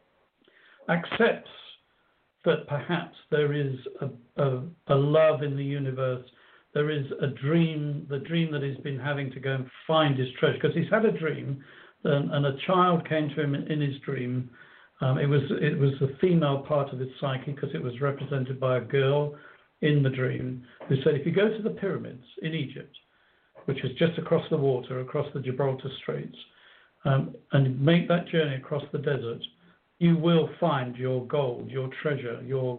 accepts that perhaps there is a love in the universe. There is a dream, the dream that he's been having to go and find his treasure, because he's had a dream, and a child came to him in his dream. It was the female part of his psyche, because it was represented by a girl in the dream, who said, if you go to the pyramids in Egypt, which is just across the water, across the Gibraltar Straits, and make that journey across the desert, you will find your gold, your treasure, your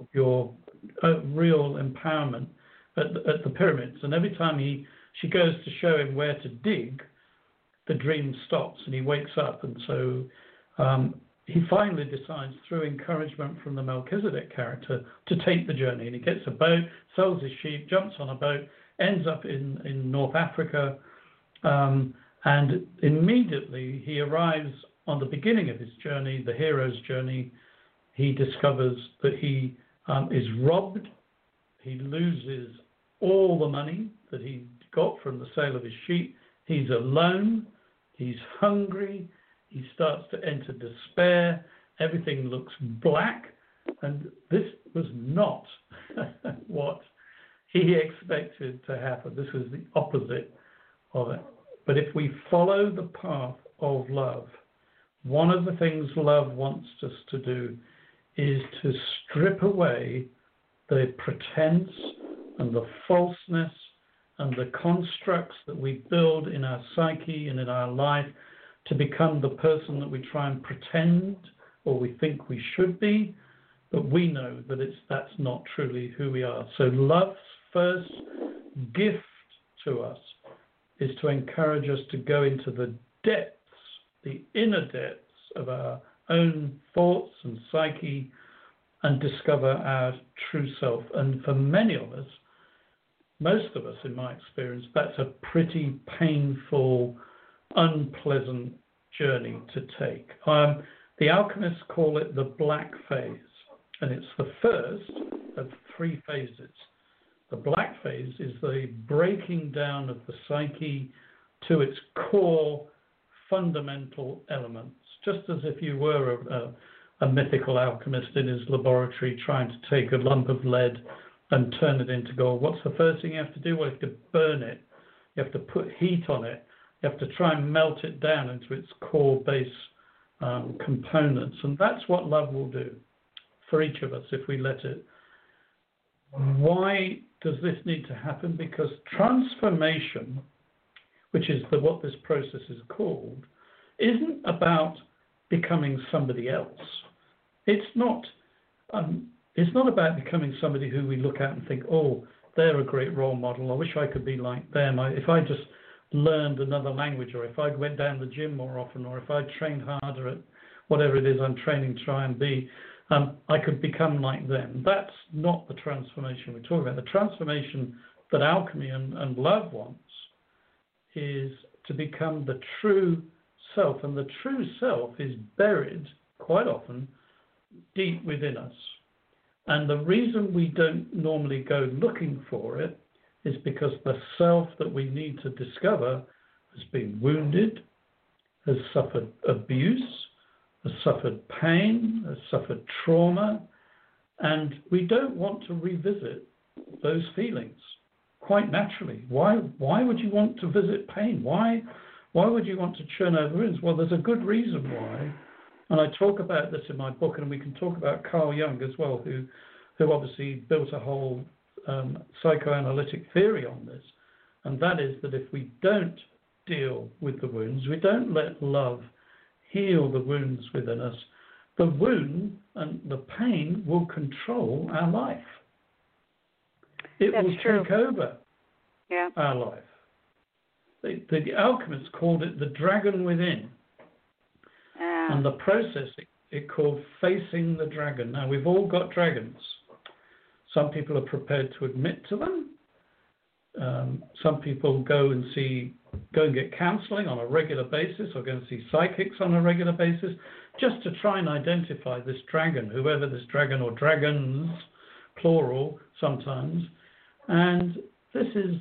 real empowerment at the pyramids. And every time she goes to show him where to dig, the dream stops and he wakes up. And so he finally decides, through encouragement from the Melchizedek character, to take the journey. And he gets a boat, sells his sheep, jumps on a boat, ends up in North Africa, and immediately he arrives on the beginning of his journey, the hero's journey. He discovers that he is robbed. He loses all the money that he got from the sale of his sheep. He's alone. He's hungry. He starts to enter despair. Everything looks black. And this was not what he expected to happen. This was the opposite of it. But if we follow the path of love, one of the things love wants us to do is to strip away the pretense and the falseness and the constructs that we build in our psyche and in our life to become the person that we try and pretend or we think we should be, but we know that that's not truly who we are. So love's first gift to us is to encourage us to go into the depths, the inner depths of our own thoughts and psyche and discover our true self. And for many of us, most of us in my experience, that's a pretty painful, unpleasant journey to take. The alchemists call it the black phase, and it's the first of 3 phases. The black phase is the breaking down of the psyche to its core fundamental elements, just as if you were a mythical alchemist in his laboratory trying to take a lump of lead and turn it into gold. What's the first thing you have to do? Well, you have to burn it. You have to put heat on it. You have to try and melt it down into its core base components. And that's what love will do for each of us if we let it. Why does this need to happen? Because transformation, which is what this process is called, isn't about becoming somebody else. It's not about becoming somebody who we look at and think, oh, they're a great role model. I wish I could be like them. If I just learned another language, or if I went down the gym more often, or if I trained harder at whatever it is I'm training to try and be, I could become like them. That's not the transformation we're talking about. The transformation that alchemy and love wants is to become the true self. And the true self is buried quite often deep within us. And the reason we don't normally go looking for it is because the self that we need to discover has been wounded, has suffered abuse, has suffered pain, has suffered trauma, and we don't want to revisit those feelings quite naturally. Why would you want to visit pain? Why would you want to churn over wounds? Well, there's a good reason why, and I talk about this in my book, and we can talk about Carl Jung as well, who obviously built a whole psychoanalytic theory on this, and that is that if we don't deal with the wounds, we don't let love heal the wounds within us, the wound and the pain will control our life. It will take over our life. The alchemists called it the dragon within. And the process it called facing the dragon. Now, we've all got dragons. Some people are prepared to admit to them. Some people go and get counseling on a regular basis, or go and see psychics on a regular basis, just to try and identify this dragon, whoever this dragon, or dragons, plural sometimes. And this is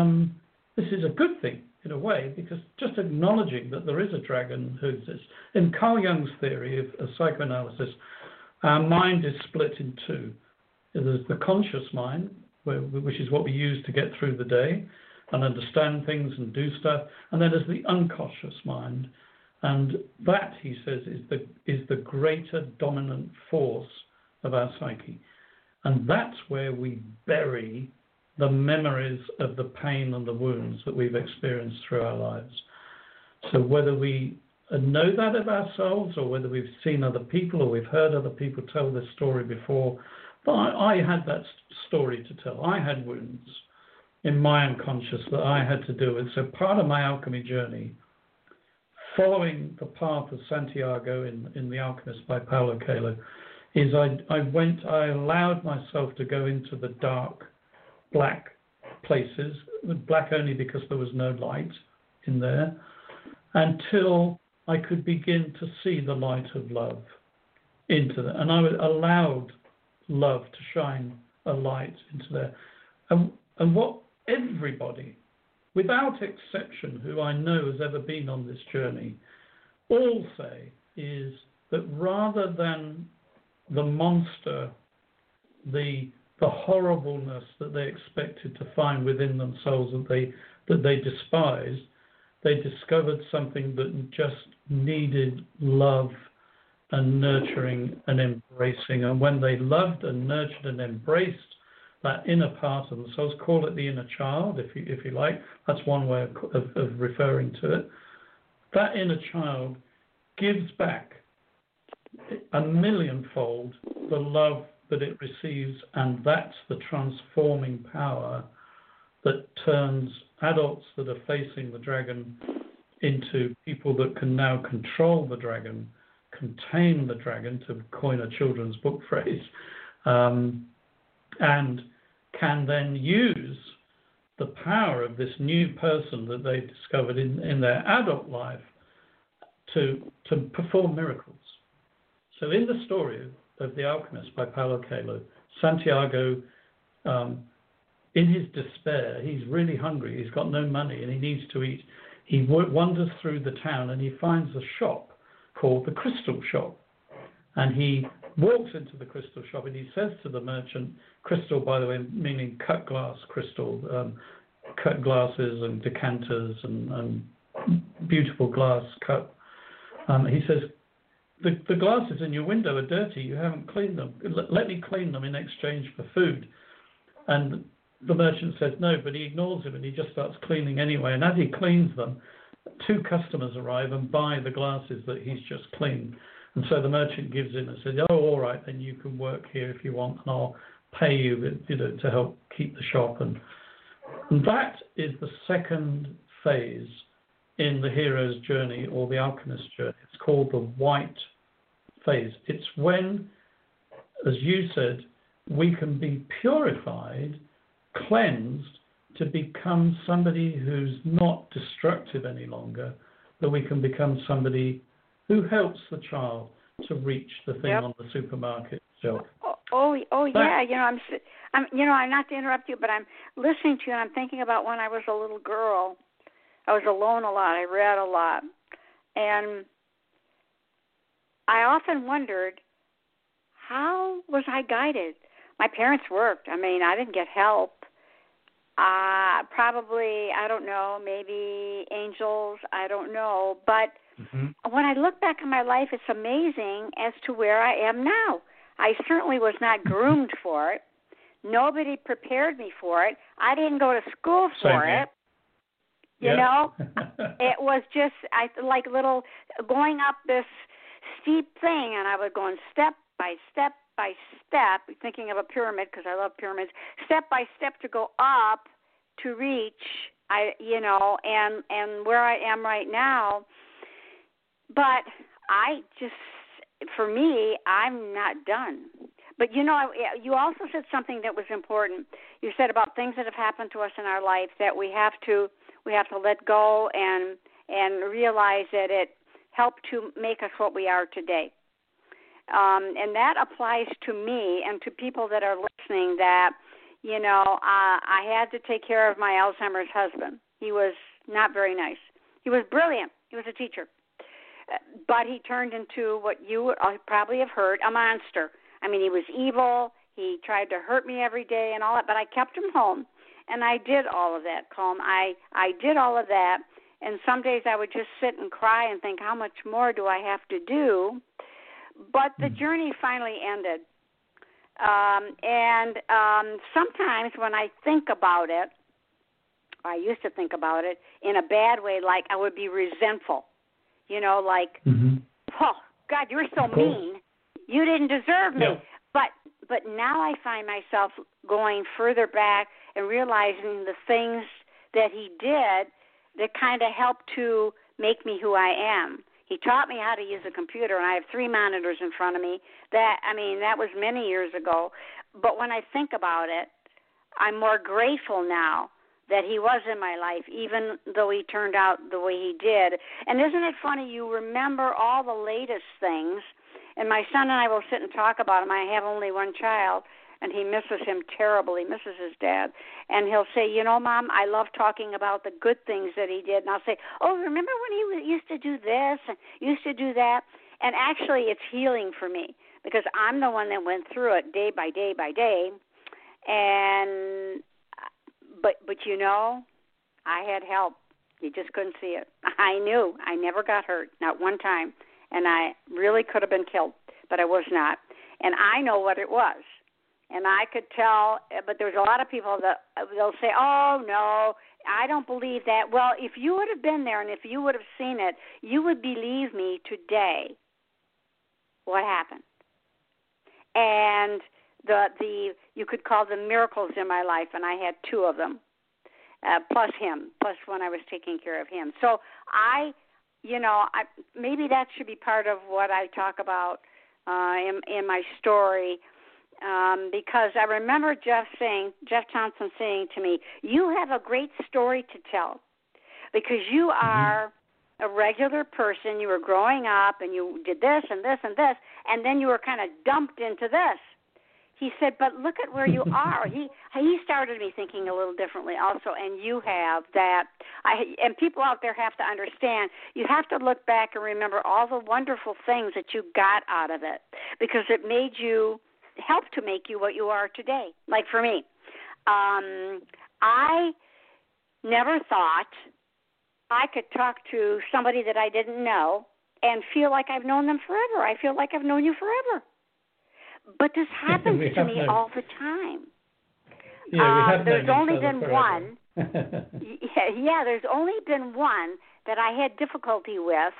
a good thing in a way, because just acknowledging that there is a dragon who exists. In Carl Jung's theory of psychoanalysis, our mind is split in 2. There's the conscious mind, which is what we use to get through the day and understand things and do stuff. And then there's the unconscious mind. And that, he says, is the greater dominant force of our psyche. And that's where we bury the memories of the pain and the wounds that we've experienced through our lives. So whether we know that of ourselves, or whether we've seen other people, or we've heard other people tell this story before, but I had that story to tell. I had wounds in my unconscious that I had to deal with. So part of my alchemy journey, following the path of Santiago in The Alchemist by Paulo Coelho, is I allowed myself to go into the dark, black places, black only because there was no light in there, until I could begin to see the light of love into that. And I allowed love to shine a light into there. And what everybody, without exception, who I know has ever been on this journey, all say is that rather than the monster, the horribleness that they expected to find within themselves that they despised, they discovered something that just needed love and nurturing and embracing. And when they loved and nurtured and embraced that inner part of them. So let's call it the inner child, if you like. That's one way of referring to it. That inner child gives back a millionfold the love that it receives, and that's the transforming power that turns adults that are facing the dragon into people that can now control the dragon, contain the dragon, to coin a children's book phrase, and can then use the power of this new person that they discovered in their adult life to perform miracles. So in the story of The Alchemist by Paulo Coelho, Santiago, in his despair, he's really hungry, he's got no money, and he needs to eat. He wanders through the town and he finds a shop called the Crystal Shop. And he walks into the crystal shop and he says to the merchant, crystal, by the way, meaning cut glass crystal, cut glasses and decanters and beautiful glass cup. He says, the glasses in your window are dirty, you haven't cleaned them. Let me clean them in exchange for food. And the merchant says no, but he ignores him and he just starts cleaning anyway. And as he cleans them, 2 customers arrive and buy the glasses that he's just cleaned. And so the merchant gives in and says, oh, all right, then you can work here if you want, and I'll pay you, to help keep the shop. And that is the second phase in the hero's journey or the alchemist's journey. It's called the white phase. It's when, as you said, we can be purified, cleansed, to become somebody who's not destructive any longer, that we can become somebody who helps the child to reach the thing on the supermarket shelf. Yeah. I'm not to interrupt you, but I'm listening to you and I'm thinking about when I was a little girl. I was alone a lot. I read a lot, and I often wondered, how was I guided? My parents worked. I mean, I didn't get help. Probably, I don't know, maybe angels, I don't know. But when I look back on my life, it's amazing as to where I am now. I certainly was not groomed for it. Nobody prepared me for it. I didn't go to school for it. You know, it was just like little going up this steep thing, and I was going step by step by step, thinking of a pyramid because I love pyramids, step by step to go up to reach, and where I am right now. But for me, I'm not done. But, you also said something that was important. You said about things that have happened to us in our life that we have to let go and realize that it helped to make us what we are today. And that applies to me and to people that are listening that, I had to take care of my Alzheimer's husband. He was not very nice. He was brilliant. He was a teacher. But he turned into what you would probably have heard, a monster. I mean, he was evil. He tried to hurt me every day and all that, but I kept him home. And I did all of that, Colm. I did all of that. And some days I would just sit and cry and think, how much more do I have to do? But the journey finally ended. Sometimes when I think about it, I used to think about it in a bad way, like I would be resentful. Oh, God, you're so mean. You didn't deserve me. Yep. But now I find myself going further back and realizing the things that he did that kind of helped to make me who I am. He taught me how to use a computer, and I have 3 monitors in front of me. That was many years ago. But when I think about it, I'm more grateful now that he was in my life, even though he turned out the way he did. And isn't it funny, you remember all the latest things, and my son and I will sit and talk about him. I have only one child, and he misses him terribly, misses his dad. And he'll say, Mom, I love talking about the good things that he did. And I'll say, oh, remember when he used to do this and used to do that? And actually, it's healing for me because I'm the one that went through it day by day by day. And but I had help. You just couldn't see it. I knew. I never got hurt, not one time. And I really could have been killed, but I was not. And I know what it was. and I could tell, but there's a lot of people that they'll say, oh, no, I don't believe that. Well, if you would have been there and if you would have seen it, you would believe me today what happened. And the you could call them miracles in my life, and I had 2 of them, plus when I was taking care of him. So maybe that should be part of what I talk about in my story, because I remember Jeff Thompson saying to me, you have a great story to tell because you are a regular person. You were growing up and you did this and this and this, and then you were kind of dumped into this. He said, but look at where you are. He started me thinking a little differently also, and you have that. And people out there have to understand, you have to look back and remember all the wonderful things that you got out of it because it helped to make you what you are today. Like for me, I never thought I could talk to somebody that I didn't know and feel like I've known them forever. I feel like I've known you forever. But this happens to me all the time. Yeah, we have there's only been forever. one. There's only been one that I had difficulty with.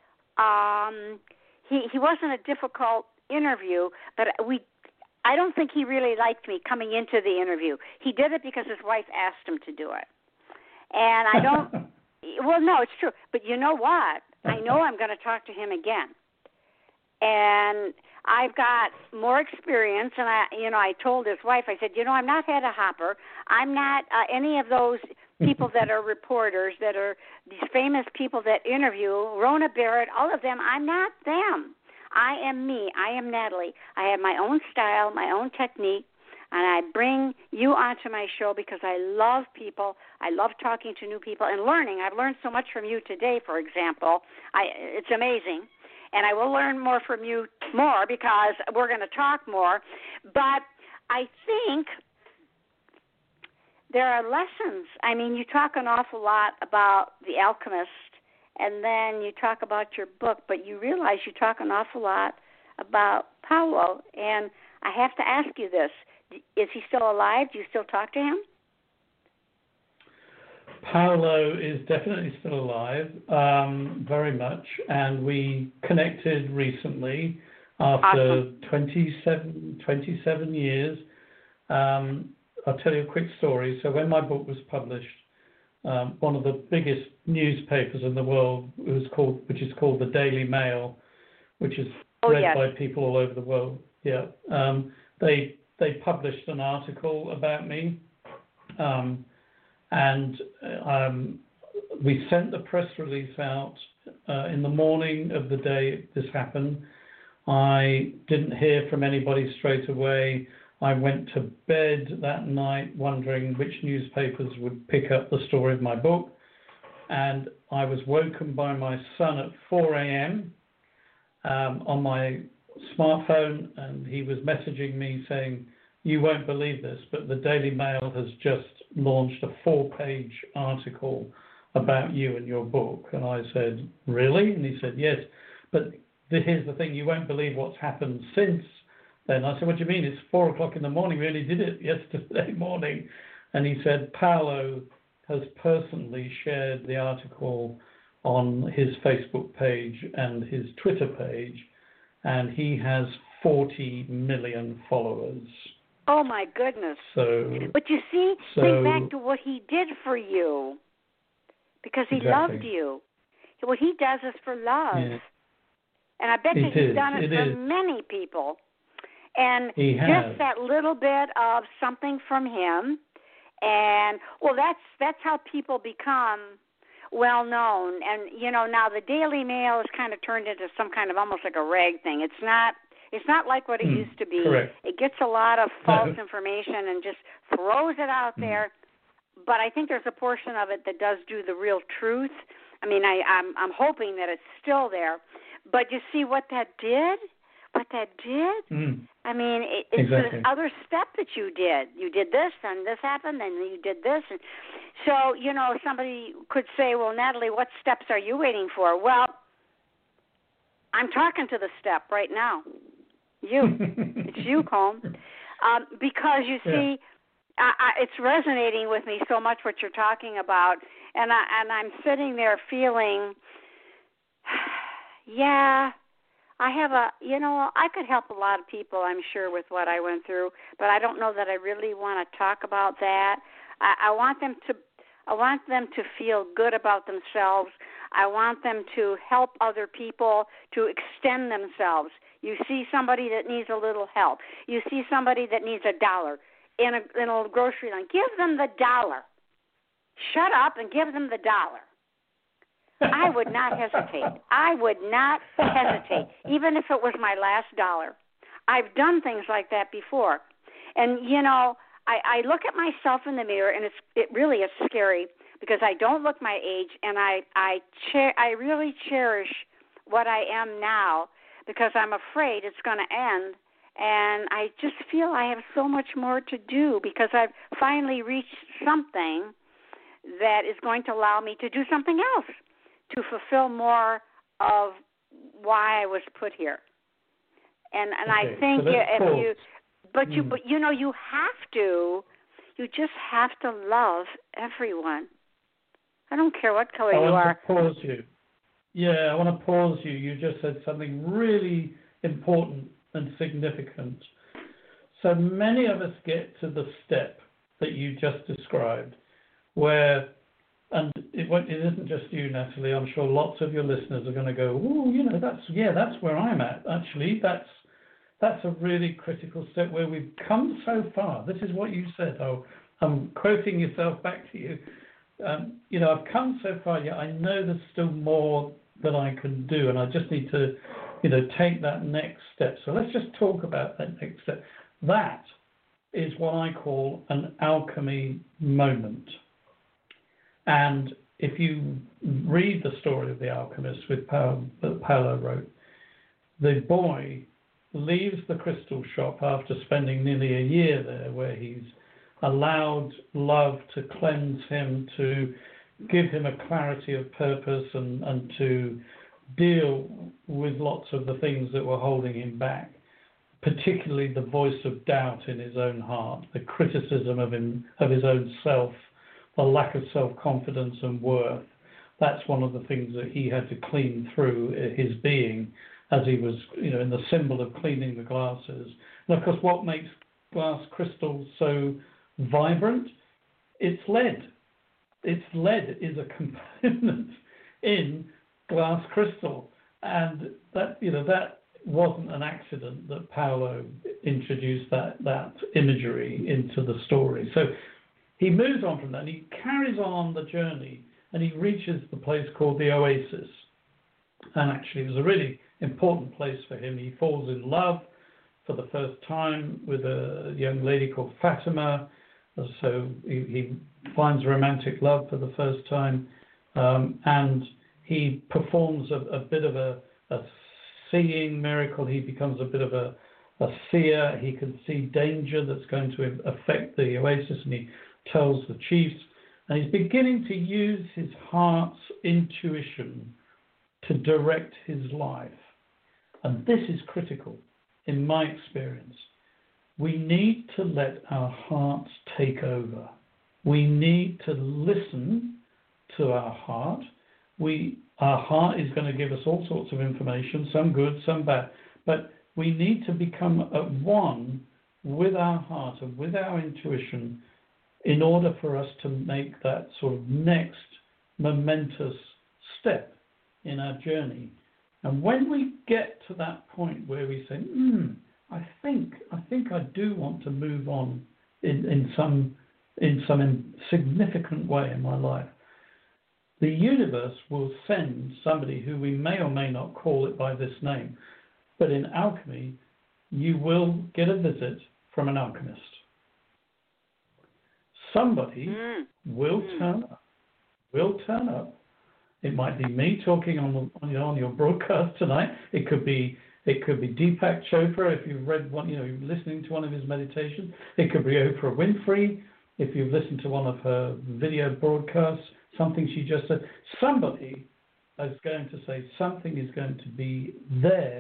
He wasn't a difficult interview, but I don't think he really liked me coming into the interview. He did it because his wife asked him to do it. And I don't well, no, it's true. But you know what? I know I'm going to talk to him again. And I've got more experience, and I told his wife, I said, I'm not Hedda Hopper. I'm not any of those people that are reporters, that are these famous people that interview, Rona Barrett, all of them. I'm not them. I am me. I am Natalie. I have my own style, my own technique, and I bring you onto my show because I love people. I love talking to new people and learning. I've learned so much from you today, for example. It's amazing. And I will learn more from you more because we're going to talk more. But I think there are lessons. I mean, you talk an awful lot about The Alchemist, and then you talk about your book, but you realize you talk an awful lot about Paulo. And I have to ask you this. Is he still alive? Do you still talk to him? Paulo is definitely still alive, very much, and we connected recently after 27 years. I'll tell you a quick story. So when my book was published, one of the biggest newspapers in the world which is called the Daily Mail, which is read by people all over the world. Yeah, they published an article about me. And we sent the press release out in the morning of the day this happened. I didn't hear from anybody straight away. I went to bed that night wondering which newspapers would pick up the story of my book. And I was woken by my son at 4 a.m. On my smartphone, and he was messaging me saying, "You won't believe this, but the Daily Mail has just launched a 4-page article about you and your book." And I said, "Really?" And he said, "Yes, but here's the thing, you won't believe what's happened since then." I said, "What do you mean? It's 4 o'clock in the morning. We only did it yesterday morning." And he said, "Paulo has personally shared the article on his Facebook page and his Twitter page, and he has 40 million followers." Oh, my goodness. But you see, think back to what he did for you because he loved you. What he does is for love. Yeah. And I bet you he's done it for many people. And just that little bit of something from him. And, well, that's how people become well-known. And, now the Daily Mail is kind of turned into some kind of almost like a rag thing. It's not like what it used to be. Correct. It gets a lot of false information and just throws it out there. But I think there's a portion of it that does do the real truth. I mean, I'm hoping that it's still there. But you see what that did? I mean, it's this other step that you did. You did this, and this happened, and you did this. And so, somebody could say, well, Natalie, what steps are you waiting for? Well, I'm talking to the step right now. You. It's you, Colm. Because you see, it's resonating with me so much what you're talking about, and I'm sitting there feeling, yeah, I have I could help a lot of people, I'm sure, with what I went through, but I don't know that I really want to talk about that. I want them to feel good about themselves. I want them to help other people to extend themselves. You see somebody that needs a little help. You see somebody that needs $1 in a grocery line. Give them the $1. Shut up and give them the $1. I would not hesitate. I would not hesitate, even if it was my last $1. I've done things like that before. And, I look at myself in the mirror, and it really is scary because I don't look my age, and I really cherish what I am now because I'm afraid it's going to end, and I just feel I have so much more to do because I've finally reached something that is going to allow me to do something else, to fulfill more of why I was put here. And I think you just have to love everyone. I don't care what color you are. I want to pause you. Yeah, I want to pause you. You just said something really important and significant. So many of us get to the step that you just described where, and it isn't just you, Natalie, I'm sure lots of your listeners are going to go, oh, that's where I'm at. Actually, that's a really critical step where we've come so far. This is what you said. Oh, I'm quoting yourself back to you. I've come so far, yet I know there's still more that I can do, and I just need to, take that next step. So let's just talk about that next step. That is what I call an alchemy moment. And if you read the story of The Alchemist that Paulo wrote, the boy leaves the crystal shop after spending nearly a year there, where he's allowed love to cleanse him, to give him a clarity of purpose and to deal with lots of the things that were holding him back, particularly the voice of doubt in his own heart, the criticism of his own self, the lack of self-confidence and worth. That's one of the things that he had to clean through his being as he was, in the symbol of cleaning the glasses. And of course, what makes glass crystals so vibrant? It's lead. Lead is a component in glass crystal, and that wasn't an accident that Paulo introduced that imagery into the story. So he moves on from that, and he carries on the journey, and he reaches the place called the Oasis. And actually, it was a really important place for him. He falls in love for the first time with a young lady called Fatima. So he finds romantic love for the first time, and he performs a bit of a seeing miracle. He becomes a bit of a seer. He can see danger that's going to affect the Oasis, and he tells the chiefs. And he's beginning to use his heart's intuition to direct his life. And this is critical in my experience. We need to let our hearts take over. We need to listen to our heart. Our heart is going to give us all sorts of information, some good, some bad. But we need to become at one with our heart and with our intuition in order for us to make that sort of next momentous step in our journey. And when we get to that point where we say, I think I do want to move on in some significant way in my life, the universe will send somebody who we may or may not call it by this name. But in alchemy, you will get a visit from an alchemist. Somebody will turn up. It might be me talking on your broadcast tonight. It could be Deepak Chopra if you've read one, you're listening to one of his meditations. It could be Oprah Winfrey if you've listened to one of her video broadcasts. Something she just said. Somebody is going to say something is going to be there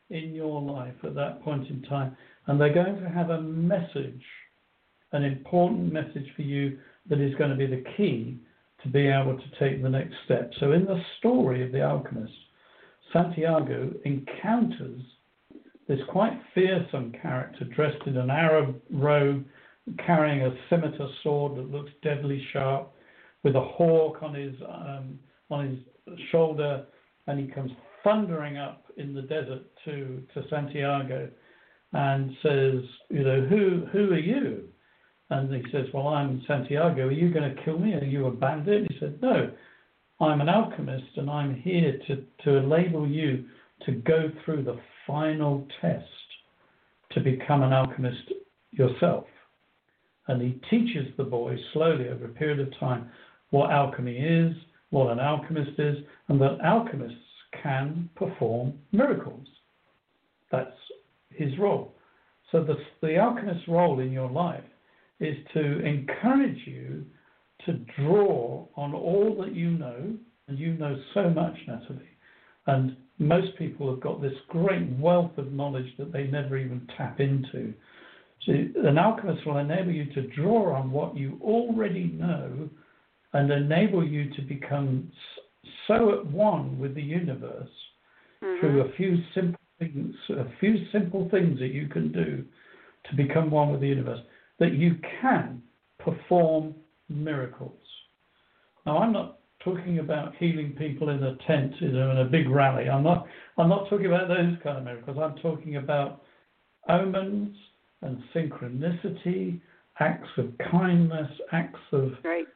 in your life at that point in time, and they're going to have a message, an important message for you that is going to be the key to be able to take the next step. So in the story of the alchemist, Santiago encounters this quite fearsome character dressed in an Arab robe, carrying a scimitar sword that looks deadly sharp, with a hawk on his shoulder, and he comes thundering up in the desert to Santiago and says, who are you? And he says, well, I'm Santiago. Are you going to kill me? Are you a bandit? He said, no, I'm an alchemist, and I'm here to enable you to go through the final test to become an alchemist yourself. And he teaches the boy slowly over a period of time what alchemy is, what an alchemist is, and that alchemists can perform miracles. That's his role. So the alchemist's role in your life is to encourage you to draw on all that you know, and you know so much, Natalie. And most people have got this great wealth of knowledge that they never even tap into. So an alchemist will enable you to draw on what you already know and enable you to become so at one with the universe through a few simple things that you can do to become one with the universe, that you can perform miracles. Now, I'm not talking about healing people in a tent, in a big rally. I'm not talking about those kind of miracles. I'm talking about omens and synchronicity, acts of kindness, acts of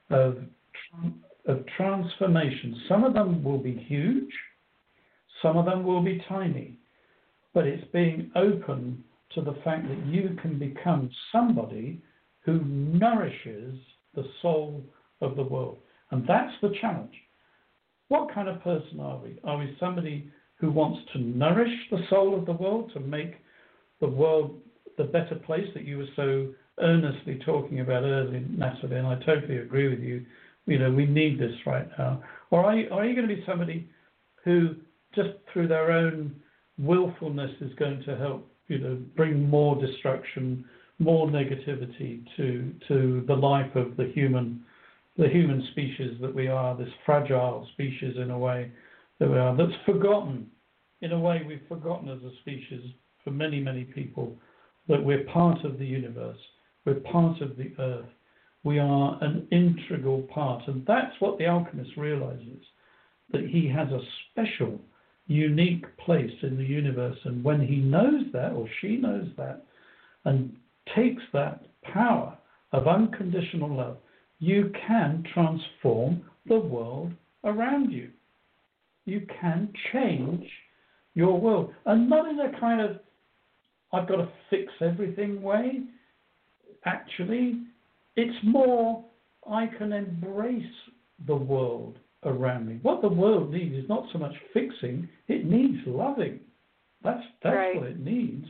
transformation. Some of them will be huge, some of them will be tiny, but it's being open to the fact that you can become somebody who nourishes the soul of the world. And that's the challenge. What kind of person are we? Are we somebody who wants to nourish the soul of the world, to make the world the better place that you were so earnestly talking about earlier, Natalie, and I totally agree with you. We need this right now. Or are you going to be somebody who, just through their own willfulness, is going to help, bring more destruction, more negativity to the life of the human species that we are, this fragile species in a way that we are, that's forgotten. In a way, we've forgotten as a species for many, many people that we're part of the universe, we're part of the earth, we are an integral part. And that's what the alchemist realizes, that he has a special, unique place in the universe. And when he knows that, or she knows that, and takes that power of unconditional love, you can transform the world around you. You can change your world. And not in a kind of, I've got to fix everything way. Actually, it's more, I can embrace the world around me. What the world needs is not so much fixing, it needs loving. That's right. What it needs.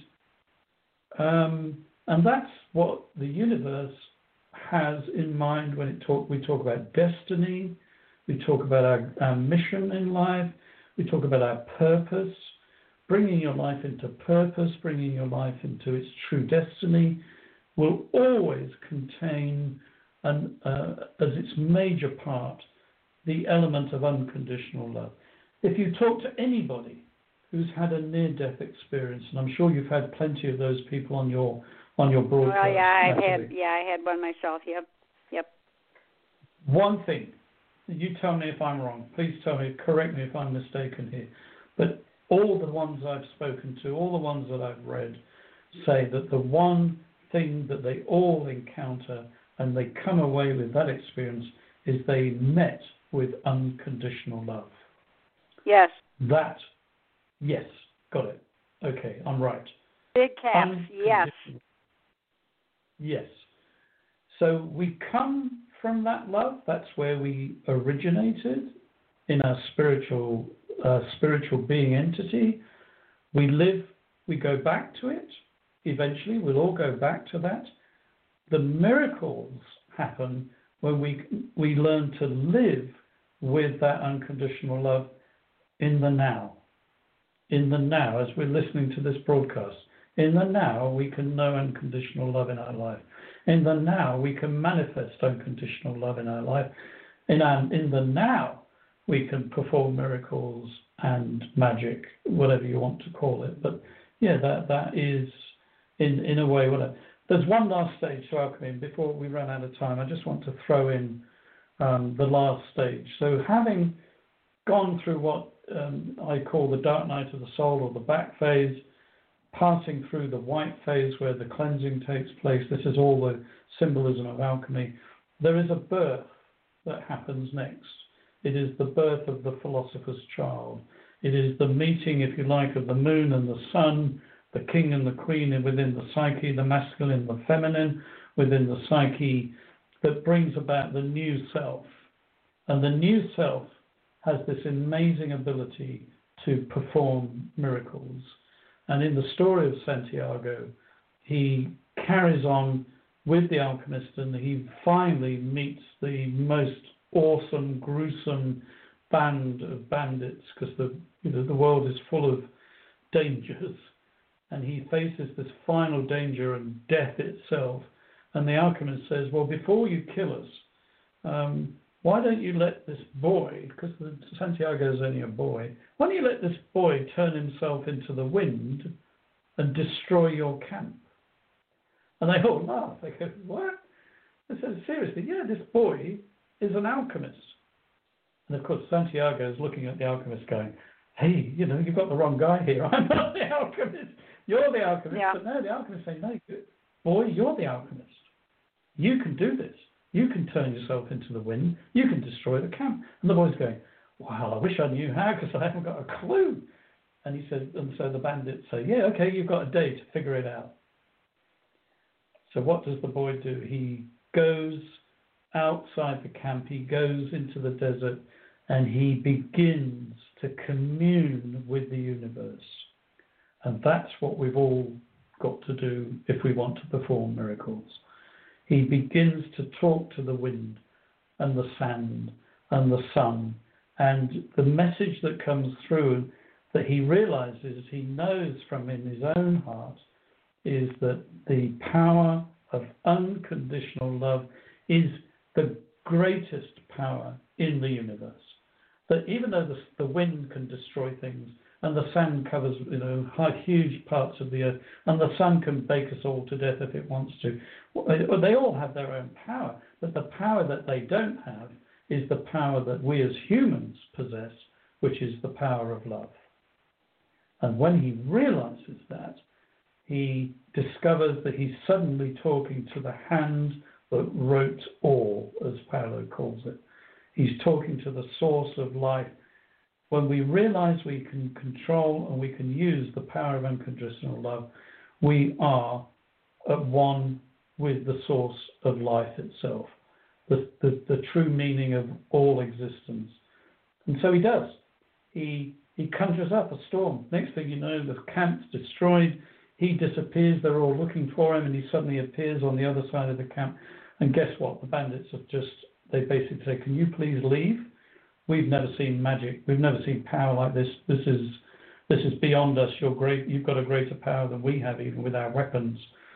And that's what the universe has in mind when we talk about destiny, we talk about our mission in life, we talk about our purpose, bringing your life into purpose, bringing your life into its true destiny, will always contain, as its major part, the element of unconditional love. If you talk to anybody who's had a near-death experience, and I'm sure you've had plenty of those people on your broadcast. Well, I had one myself. Yep. One thing, you tell me if I'm wrong. Please tell me, correct me if I'm mistaken here. But all the ones I've spoken to, all the ones that I've read, say that the one thing that they all encounter and they come away with that experience is they met with unconditional love. Yes. Yes, got it. Okay, I'm right. Big caps, yes. Yes. So we come from that love. That's where we originated in our spiritual being entity. We go back to it. Eventually, we'll all go back to that. The miracles happen when we learn to live with that unconditional love in the now, in the now, as we're listening to this broadcast. In the now, we can know unconditional love in our life. In the now, we can manifest unconditional love in our life. In the now, we can perform miracles and magic, whatever you want to call it. But yeah, that is, in a way, whatever. There's one last stage to alchemy, and before we run out of time, I just want to throw in the last stage. So having gone through what I call the dark night of the soul, or the back phase, passing through the white phase where the cleansing takes place, this is all the symbolism of alchemy, there is a birth that happens next. It is the birth of the philosopher's child. It is the meeting, if you like, of the moon and the sun, the king and the queen within the psyche, the masculine, the feminine within the psyche, that brings about the new self. And the new self has this amazing ability to perform miracles. And in the story of Santiago, he carries on with the alchemist, and he finally meets the most awesome, gruesome band of bandits, because the world is full of dangers. And he faces this final danger and death itself. And the alchemist says, well, before you kill us, why don't you let this boy, because Santiago is only a boy, why don't you let this boy turn himself into the wind and destroy your camp? And they all laugh. They go, what? I said, seriously, yeah, this boy is an alchemist. And of course, Santiago is looking at the alchemist going, hey, you've got the wrong guy here. I'm not the alchemist. You're the alchemist. Yeah. But no, the alchemist saying, no, boy, you're the alchemist. You can do this. You can turn yourself into the wind. You can destroy the camp. And the boy's going, well, I wish I knew how, because I haven't got a clue. And he said, and so the bandits say, yeah, okay, you've got a day to figure it out. So what does the boy do? He goes outside the camp. He goes into the desert, and he begins to commune with the universe. And that's what we've all got to do if we want to perform miracles. He begins to talk to the wind and the sand and the sun. And the message that comes through that he realizes, he knows from in his own heart, is that the power of unconditional love is the greatest power in the universe. That even though the wind can destroy things, and the sand covers, huge parts of the earth, and the sun can bake us all to death if it wants to. Well, they all have their own power, but the power that they don't have is the power that we as humans possess, which is the power of love. And when he realizes that, he discovers that he's suddenly talking to the hand that wrote all, as Paolo calls it. He's talking to the source of life. When we realize we can control and we can use the power of unconditional love, we are at one with the source of life itself, the true meaning of all existence. And so he does. He conjures up a storm. Next thing you know, the camp's destroyed. He disappears. They're all looking for him, and he suddenly appears on the other side of the camp. And guess what? The bandits they basically say, can you please leave? We've never seen magic. We've never seen power like this. This is beyond us. You're great. You've got a greater power than we have, even with our weapons.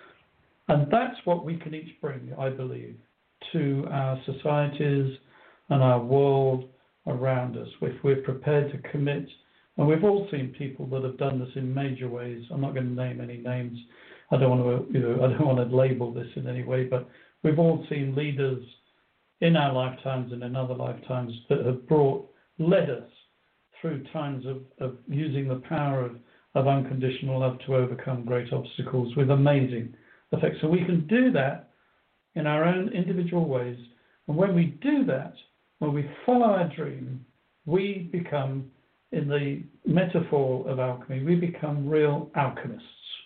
And that's what we can each bring, I believe, to our societies and our world around us. If we're prepared to commit, and we've all seen people that have done this in major ways. I'm not going to name any names. I don't want to label this in any way, but we've all seen leaders in our lifetimes and in other lifetimes that have led us through times of using the power of unconditional love to overcome great obstacles with amazing effect. So we can do that in our own individual ways. And when we do that, when we follow our dream, we become, in the metaphor of alchemy, we become real alchemists.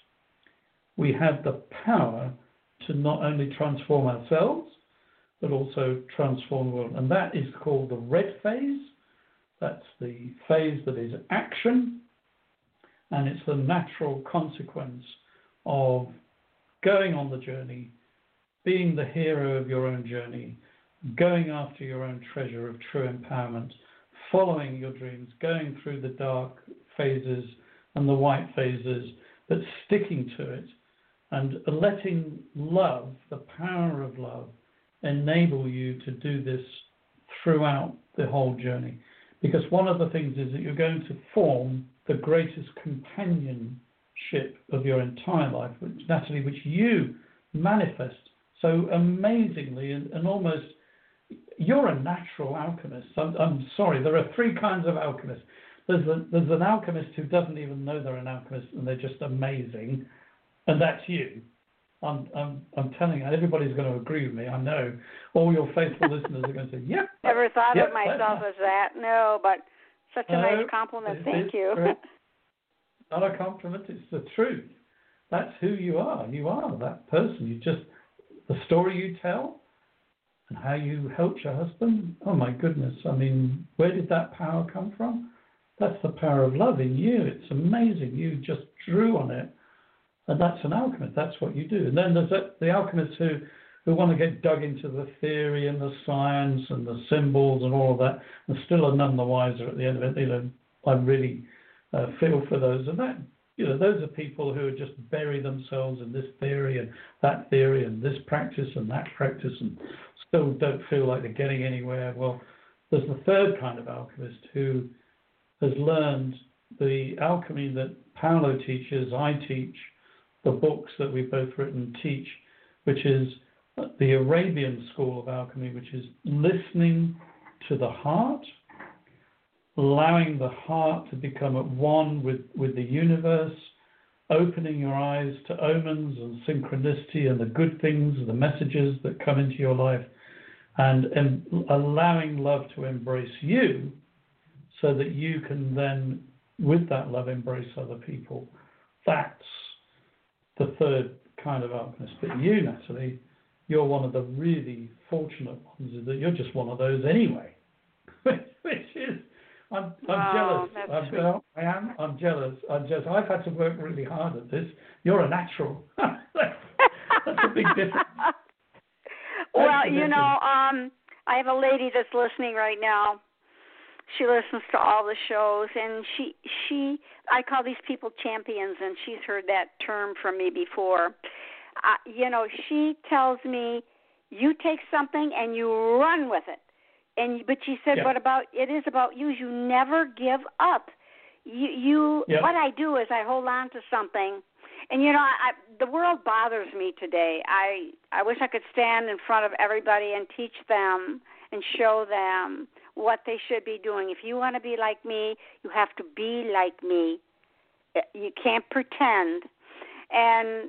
We have the power to not only transform ourselves, but also transform the world. And that is called the red phase. That's the phase that is action. And it's the natural consequence of going on the journey, being the hero of your own journey, going after your own treasure of true empowerment, following your dreams, going through the dark phases and the white phases, but sticking to it and letting love, the power of love, enable you to do this throughout the whole journey. Because one of the things is that you're going to form the greatest companionship of your entire life, which, Natalie, which you manifest so amazingly and almost, you're a natural alchemist. I'm sorry, there are three kinds of alchemists. There's an alchemist who doesn't even know they're an alchemist and they're just amazing, and that's you. I'm telling you, everybody's going to agree with me. I know all your faithful listeners are going to say, "Yep." Never thought of myself as that. No, but such a nice compliment. Thank you. Not a compliment. It's the truth. That's who you are. You are that person. You just, the story you tell and how you helped your husband. Oh my goodness. I mean, where did that power come from? That's the power of love in you. It's amazing. You just drew on it. And that's an alchemist. That's what you do. And then there's the alchemists who want to get dug into the theory and the science and the symbols and all of that, and still are none the wiser at the end of it. I really feel for those. And that, those are people who just bury themselves in this theory and this practice and that practice and still don't feel like they're getting anywhere. Well, there's the third kind of alchemist who has learned the alchemy that Paolo teaches, I teach, the books that we've both written teach, which is the Arabian school of alchemy, which is listening to the heart, allowing the heart to become at one with the universe, opening your eyes to omens and synchronicity and the good things, the messages that come into your life, and allowing love to embrace you so that you can then, with that love, embrace other people. That's the third kind of alchemist. But you, Natalie, you're one of the really fortunate ones, is that you're just one of those anyway. Which is, I'm jealous. I'm jealous. I've had to work really hard at this. You're a natural. That's a big difference. Well, I have a lady that's listening right now. She listens to all the shows, and I call these people champions, and she's heard that term from me before. She tells me, you take something and you run with it. But she said, it is about you. You never give up. What I do is I hold on to something. And, the world bothers me today. I wish I could stand in front of everybody and teach them and show them what they should be doing. If you want to be like me, you have to be like me. You can't pretend. And,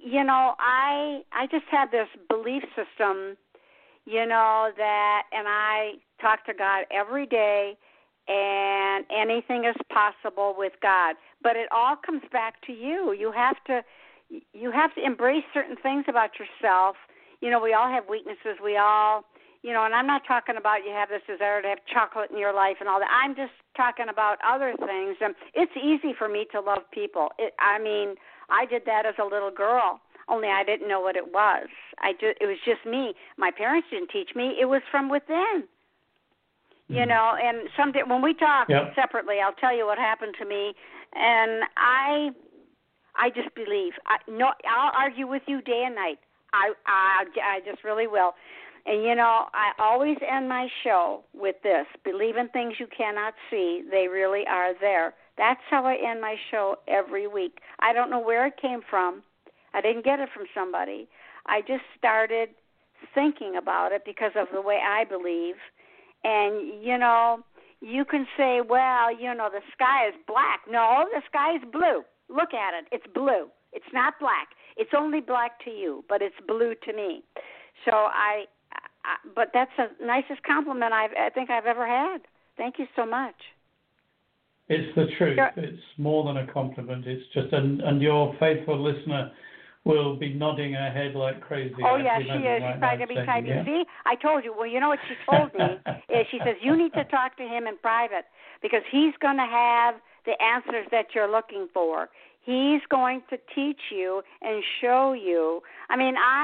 I just have this belief system, that, and I talk to God every day, and anything is possible with God. But it all comes back to you. You have to embrace certain things about yourself. We all have weaknesses. We all, and I'm not talking about you have this desire to have chocolate in your life and all that. I'm just talking about other things. And it's easy for me to love people. I did that as a little girl, only I didn't know what it was. It was just me. My parents didn't teach me. It was from within. And someday when we talk separately, I'll tell you what happened to me. And I just believe. I'll argue with you day and night. I just really will. And, I always end my show with this: believe in things you cannot see. They really are there. That's how I end my show every week. I don't know where it came from. I didn't get it from somebody. I just started thinking about it because of the way I believe. And, you can say, well, the sky is black. No, the sky is blue. Look at it. It's blue. It's not black. It's only black to you, but it's blue to me. So but that's the nicest compliment I think I've ever had. Thank you so much. It's the truth. Sure. It's more than a compliment. It's just, and your faithful listener will be nodding her head like crazy. Oh, yeah, she is. She's probably going to be typing. Yeah? See, I told you. Well, you know what she told me? Is she says, you need to talk to him in private because he's going to have the answers that you're looking for. He's going to teach you and show you. I'm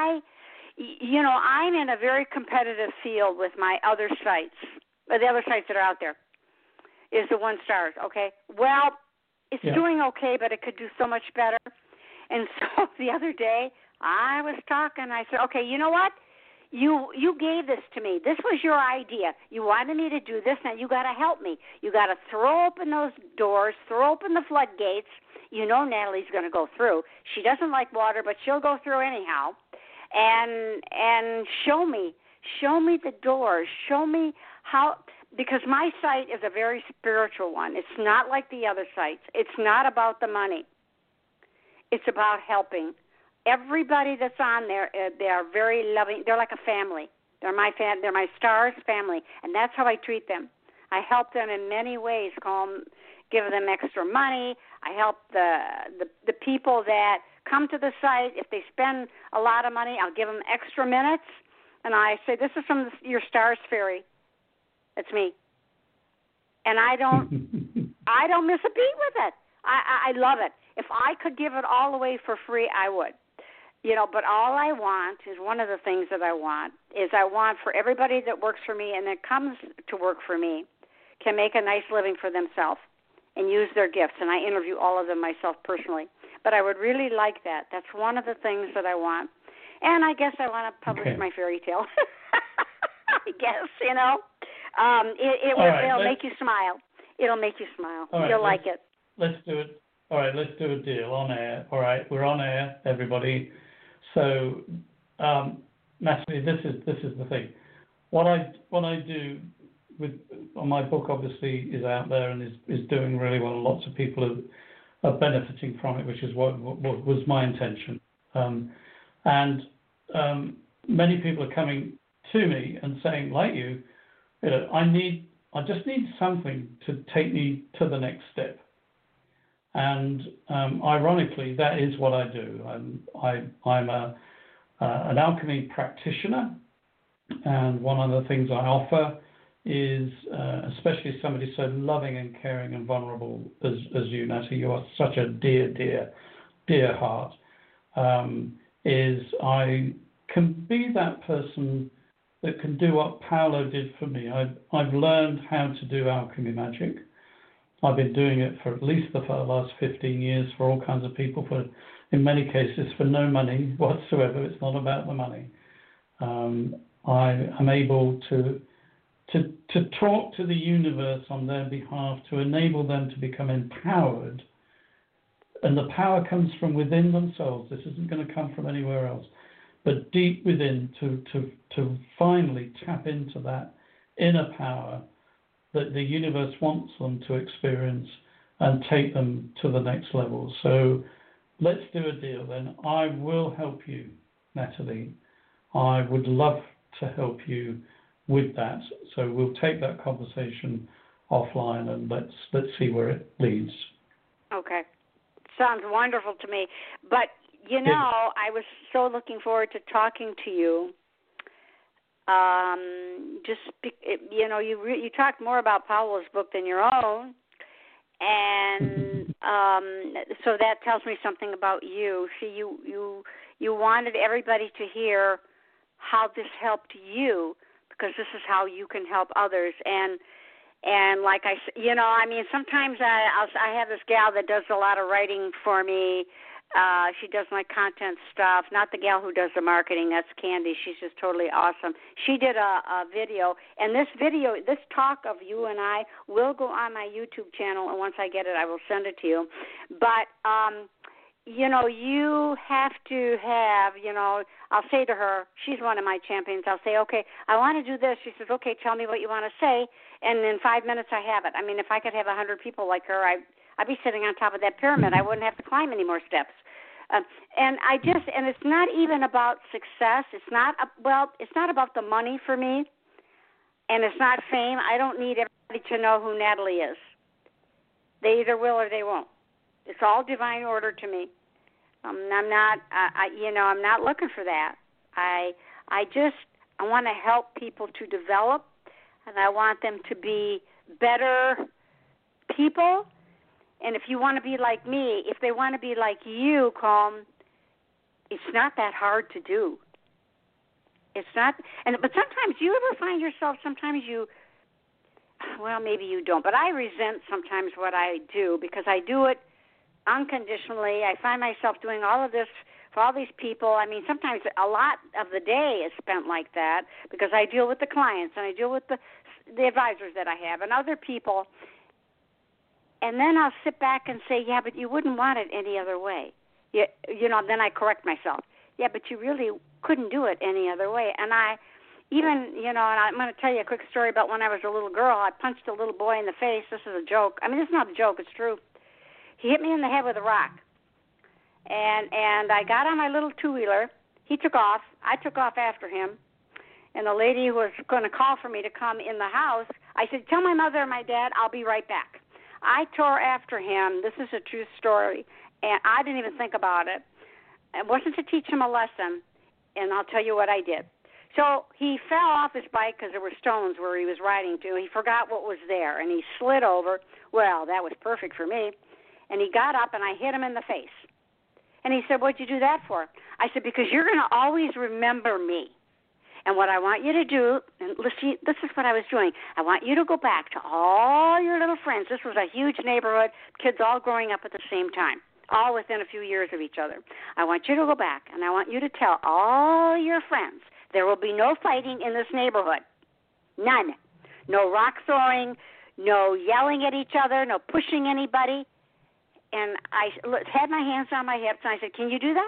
in a very competitive field with my other sites, the other sites that are out there. Is the 1 stars, okay? Well, It's doing okay, but it could do so much better. And so the other day, I was talking. I said, okay, you know what? You gave this to me. This was your idea. You wanted me to do this. Now you got to help me. You got to throw open those doors, throw open the floodgates. You know Natalie's going to go through. She doesn't like water, but she'll go through anyhow. And show me the doors. Show me how, because my site is a very spiritual one. It's not like the other sites. It's not about the money. It's about helping. Everybody that's on there, they are very loving. They're like a family. They're my stars family, and that's how I treat them. I help them in many ways. Give them extra money. I help the people that come to the site. If they spend a lot of money, I'll give them extra minutes, and I say, "This is from your stars fairy. It's me," and I don't miss a beat with it. I love it. If I could give it all away for free, I would. But all I want is, one of the things that I want for everybody that works for me and that comes to work for me can make a nice living for themselves and use their gifts. And I interview all of them myself personally. But I would really like that. That's one of the things that I want. And I guess I want to publish my fairy tale. I guess, it'll make you smile. It'll make you smile. Right, you'll like it. Let's do it. All right, let's do a deal on air. All right, we're on air, everybody. So, Natalie, this is the thing. What I do on my book, obviously, is out there and is doing really well. Lots of people are benefiting from it, which is what was my intention. And many people are coming to me and saying, like you, I just need something to take me to the next step. And ironically, that is what I do. I'm an alchemy practitioner, and one of the things I offer is, especially somebody so loving and caring and vulnerable as you, Natalie, you are such a dear heart, is I can be that person that can do what Paolo did for me. I've learned how to do alchemy magic. I've been doing it for at least the last 15 years for all kinds of people, in many cases for no money whatsoever. It's not about the money. I am able to talk to the universe on their behalf to enable them to become empowered. And the power comes from within themselves. This isn't going to come from anywhere else, but deep within, to finally tap into that inner power that the universe wants them to experience and take them to the next level. So let's do a deal then. I will help you, Natalie. I would love to help you with that. So we'll take that conversation offline and let's see where it leads. Okay. Sounds wonderful to me. But, I was so looking forward to talking to you. You talked more about Paolo's book than your own, and so that tells me something about you. See, you wanted everybody to hear how this helped you, because this is how you can help others. And like I said, sometimes I have this gal that does a lot of writing for me. She does my content stuff, not the gal who does the marketing. That's Candy. She's just totally awesome. She did a video, and this talk of you and I will go on my YouTube channel, and once I get it, I will send it to you. But, you have to have, I'll say to her, she's one of my champions, I'll say, okay, I want to do this. She says, okay, tell me what you want to say, and in 5 minutes I have it. If I could have 100 people like her, I'd be sitting on top of that pyramid. I wouldn't have to climb any more steps. And it's not even about success. It's not about the money for me, and it's not fame. I don't need everybody to know who Natalie is. They either will or they won't. It's all divine order to me. I'm not looking for that. I want to help people to develop, and I want them to be better people. And if you want to be like me, if they want to be like you, it's not that hard to do. It's not. But sometimes, you ever find yourself, sometimes well, maybe you don't, but I resent sometimes what I do because I do it unconditionally. I find myself doing all of this for all these people. I mean, sometimes a lot of the day is spent like that because I deal with the clients and I deal with the advisors that I have and other people. And then I'll sit back and say, yeah, but you wouldn't want it any other way. You know, then I correct myself. Yeah, but you really couldn't do it any other way. And and I'm going to tell you a quick story about when I was a little girl. I punched a little boy in the face. This is a joke. I mean, it's not a joke. It's true. He hit me in the head with a rock. And I got on my little two-wheeler. He took off. I took off after him. And the lady who was going to call for me to come in the house, I said, tell my mother and my dad I'll be right back. I tore after him. This is a true story. And I didn't even think about it. It wasn't to teach him a lesson. And I'll tell you what I did. So he fell off his bike because there were stones where he was riding to. He forgot what was there, and he slid over. Well, that was perfect for me. And he got up, and I hit him in the face. And he said, what'd you do that for? I said, because you're going to always remember me. And what I want you to do, and listen, this is what I was doing. I want you to go back to all your little friends. This was a huge neighborhood, kids all growing up at the same time, all within a few years of each other. I want you to go back, and I want you to tell all your friends there will be no fighting in this neighborhood. None. No rock throwing, no yelling at each other, no pushing anybody. And I had my hands on my hips, and I said, can you do that?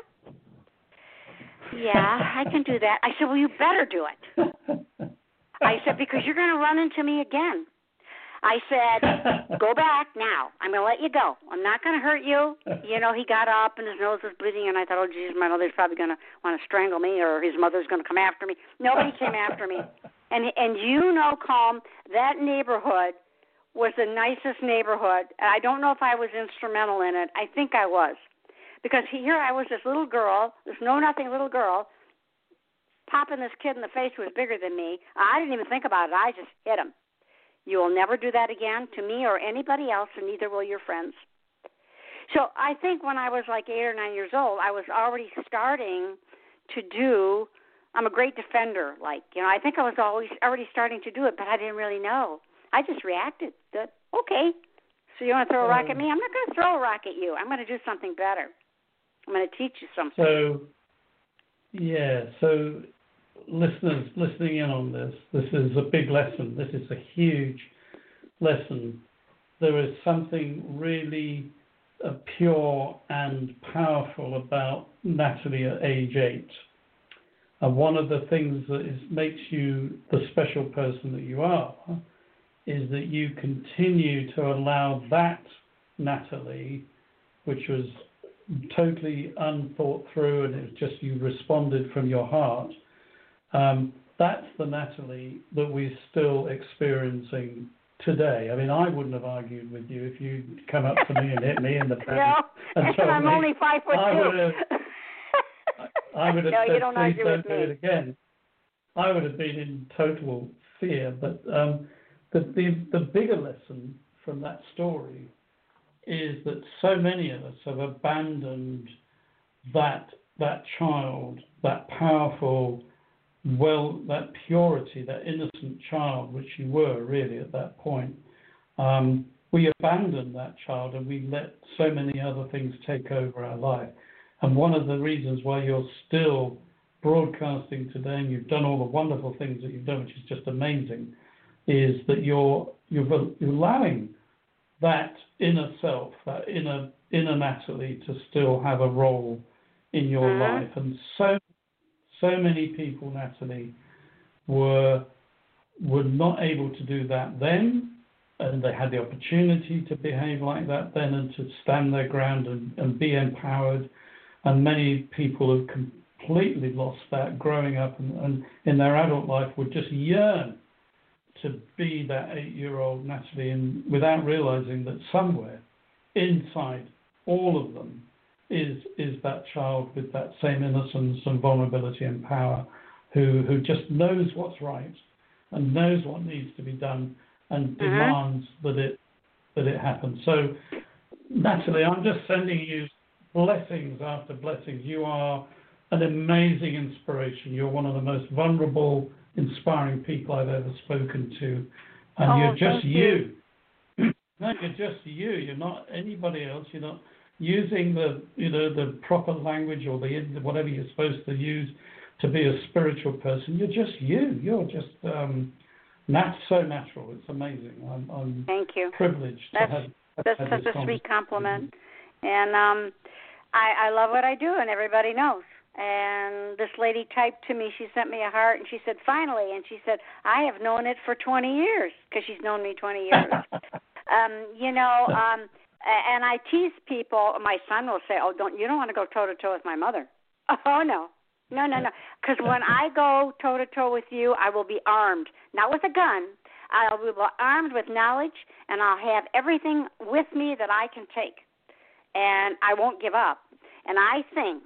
Yeah, I can do that. I said, well, you better do it. I said, because you're going to run into me again. I said, go back now. I'm going to let you go. I'm not going to hurt you. You know, he got up and his nose was bleeding, and I thought, oh, geez, my mother's probably going to want to strangle me or his mother's going to come after me. Nobody came after me. And you know, Colm, that neighborhood was the nicest neighborhood. I don't know if I was instrumental in it. I think I was. Because here I was, this little girl, this know-nothing little girl, popping this kid in the face who was bigger than me. I didn't even think about it. I just hit him. You will never do that again to me or anybody else, and neither will your friends. So I think when I was like 8 or 9 years old, I was already starting to do, I'm a great defender. I think I was already starting to do it, but I didn't really know. I just reacted. Okay, so you want to throw a rock at me? I'm not going to throw a rock at you. I'm going to do something better. I'm going to teach you something. So listeners listening in on this is a big lesson. This is a huge lesson. There is something really pure and powerful about Natalie at age 8. And one of the things that makes you the special person that you are is that you continue to allow that Natalie, which was totally unthought through, and it was just you responded from your heart. That's the Natalie that we're still experiencing today. I mean, I wouldn't have argued with you if you'd come up to me and hit me in the face. No, and I'm only 5'2". I would have no, said, you don't please argue don't with do me. it again. I would have been in total fear. But the bigger lesson from that story is that so many of us have abandoned that child, that powerful, that purity, that innocent child, which you were really at that point. We abandoned that child and we let so many other things take over our life. And one of the reasons why you're still broadcasting today and you've done all the wonderful things that you've done, which is just amazing, is that you're allowing that inner self, that inner Natalie to still have a role in your life. And so many people, Natalie, were not able to do that then, and they had the opportunity to behave like that then and to stand their ground and be empowered. And many people have completely lost that growing up and in their adult life would just yearn to be that 8-year-old Natalie, and without realizing that somewhere inside all of them is that child with that same innocence and vulnerability and power who just knows what's right and knows what needs to be done and demands that it happens. So, Natalie, I'm just sending you blessings after blessings. You are an amazing inspiration. You're one of the most vulnerable, inspiring people I've ever spoken to. And you're just you. No, you're just you. You're not anybody else. You're not using the proper language or whatever you're supposed to use to be a spiritual person. You're just you. You're just so natural. It's amazing. I'm Thank you. Privileged that's, to have That's had such this a sweet compliment. And I love what I do, and everybody knows. And this lady typed to me. She sent me a heart, and she said, finally. And she said, I have known it for 20 years, because she's known me 20 years. And I tease people. My son will say, you don't want to go toe-to-toe with my mother. Oh, no. No. Because when I go toe-to-toe with you, I will be armed. Not with a gun. I'll be armed with knowledge, and I'll have everything with me that I can take. And I won't give up. And I think,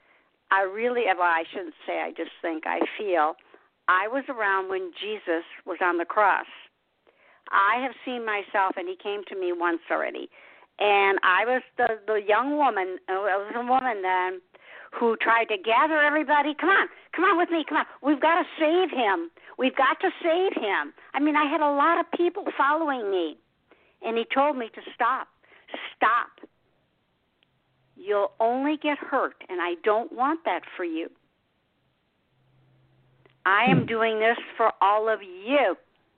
I shouldn't say I just think, I feel, I was around when Jesus was on the cross. I have seen myself, and he came to me once already. And I was the young woman, I was a woman then, who tried to gather everybody. Come on with me, come on. We've got to save him. We've got to save him. I mean, I had a lot of people following me. And he told me to stop. You'll only get hurt, and I don't want that for you. I am doing this for all of you.